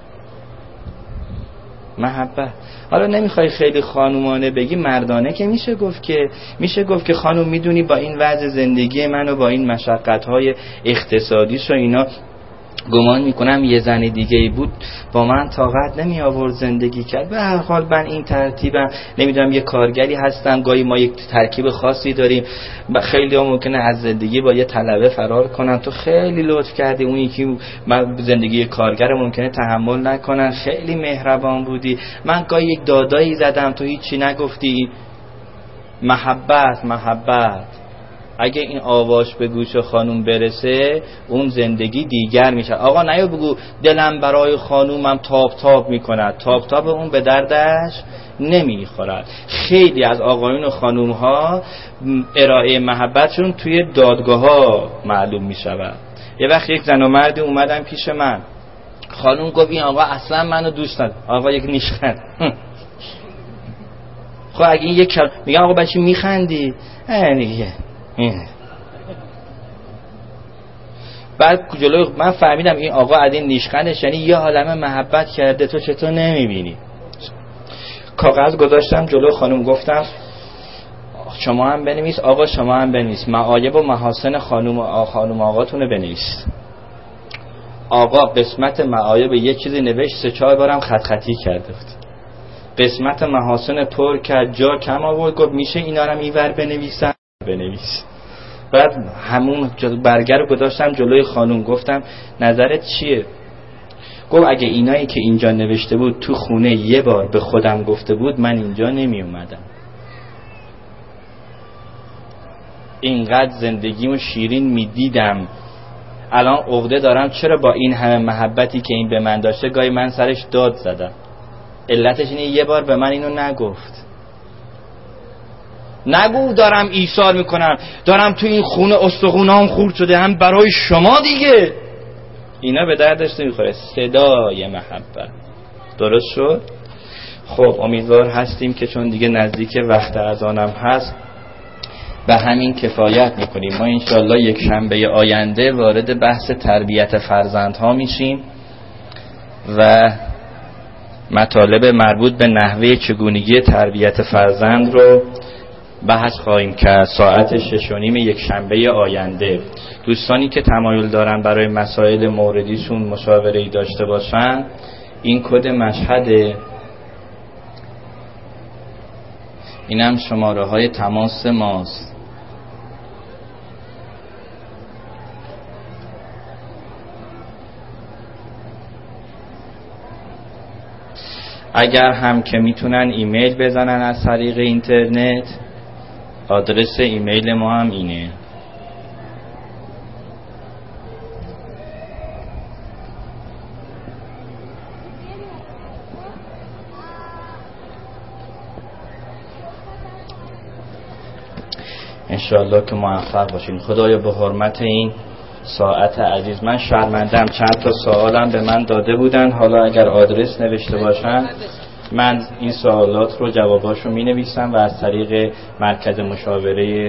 Speaker 2: محبت. حالا نمیخوای خیلی خانومانه بگی، مردانه که میشه گفت که خانوم میدونی با این وضع زندگی من و با این مشقت‌های اقتصادیش و اینا، گمان میکنم یه زن دیگه ای بود با من طاقت نمی آورد زندگی کرد. به هر حال من این ترتیبم، نمیدونم یه کارگری هستم، گاهی ما یک ترکیب خاصی داریم، خیلی ها ممکنه از زندگی با یه طلبه فرار کنن، تو خیلی لطف کردی، اون یکی من زندگی کارگر ممکنه تحمل نکنن، خیلی مهربان بودی، من گاهی یک دادایی زدم تو هیچی نگفتی. محبت اگه این آواز به گوش خانوم برسه اون زندگی دیگر میشه. آقا نیا بگو دلم برای خانومم تاب میکند، تاب اون به دردش نمیخورد. خیلی از آقایون و خانوم ها ارائه محبتشون توی دادگاه ها معلوم میشود. یه وقت یک زن و مردی اومدن پیش من، خانوم گفت این آقا اصلا منو دوست نداره. آقا یک نیشخند. خب اگه این یک میگه آقا بچه میخندی دیگه. بعد جلوی من فهمیدم این آقا از این نیشخندش یعنی یه عالمه محبت کرده، تو چطور نمیبینی؟ کاغذ گذاشتم جلوی خانم، گفتم شما هم بنویس، آقا شما هم بنویس، معایب و محاسن خانم آقاتونه بنویس. آقا قسمت معایب یه چیزی نوشت، 3-4 بارم خطی کرده بود. قسمت محاسن طور کرد، جا کم آورد، گفت میشه اینا رو اینور بنویسم؟ بنویس. بعد همون برگر رو گذاشتم جلوی خانم، گفتم نظرت چیه؟ گفت اگه اینایی که اینجا نوشته بود تو خونه یه بار به خودم گفته بود من اینجا نمی اومدم. اینقدر زندگیمو شیرین میدیدم، الان عقده دارم چرا با این همه محبتی که این به من داشته گاهی من سرش داد زدم. علتش اینه یه بار به من اینو نگفت. نگو دارم ایثار میکنم، دارم تو این خونه استخونام خورد شده هم برای شما دیگه. اینا به دردش نمیخوره. صدای محبت. درست شد؟ خب امیدوار هستیم که چون دیگه نزدیک وقت اذانم هست به همین کفایت میکنیم. ما انشالله یک شنبه آینده وارد بحث تربیت فرزندها میشیم و مطالب مربوط به نحوه چگونگی تربیت فرزند رو بحث خواهیم کرد ساعت 6:30 یک شنبه آینده. دوستانی که تمایل دارن برای مسائل موردیشون مشاوره‌ای داشته باشن، این کد مشهده، اینم شماره های تماس ماست. اگر هم که میتونن ایمیل بزنن از طریق اینترنت، آدرس ایمیل ما هم اینه. انشاءالله که موفق باشین. خدایا به حرمت این ساعت عزیز، من شرمندم چند تا سوالم به من داده بودن، حالا اگر آدرس نوشته باشن من این سوالات رو جواباشو می نویسم و از طریق مرکز مشاوره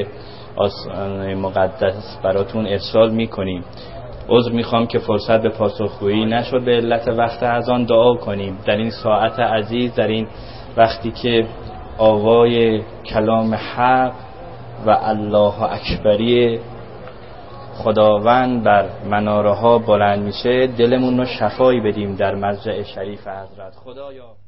Speaker 2: مقدس براتون ارسال می کنیم. عذر میخوام که فرصت به پاسخگویی نشد به علت وقت اذان. دعا کنیم در این ساعت عزیز، در این وقتی که آوای کلام حق و الله اکبری خداوند بر مناره ها بلند میشه، دلمون رو شفایی بدیم در مضجع شریف حضرت. خدایا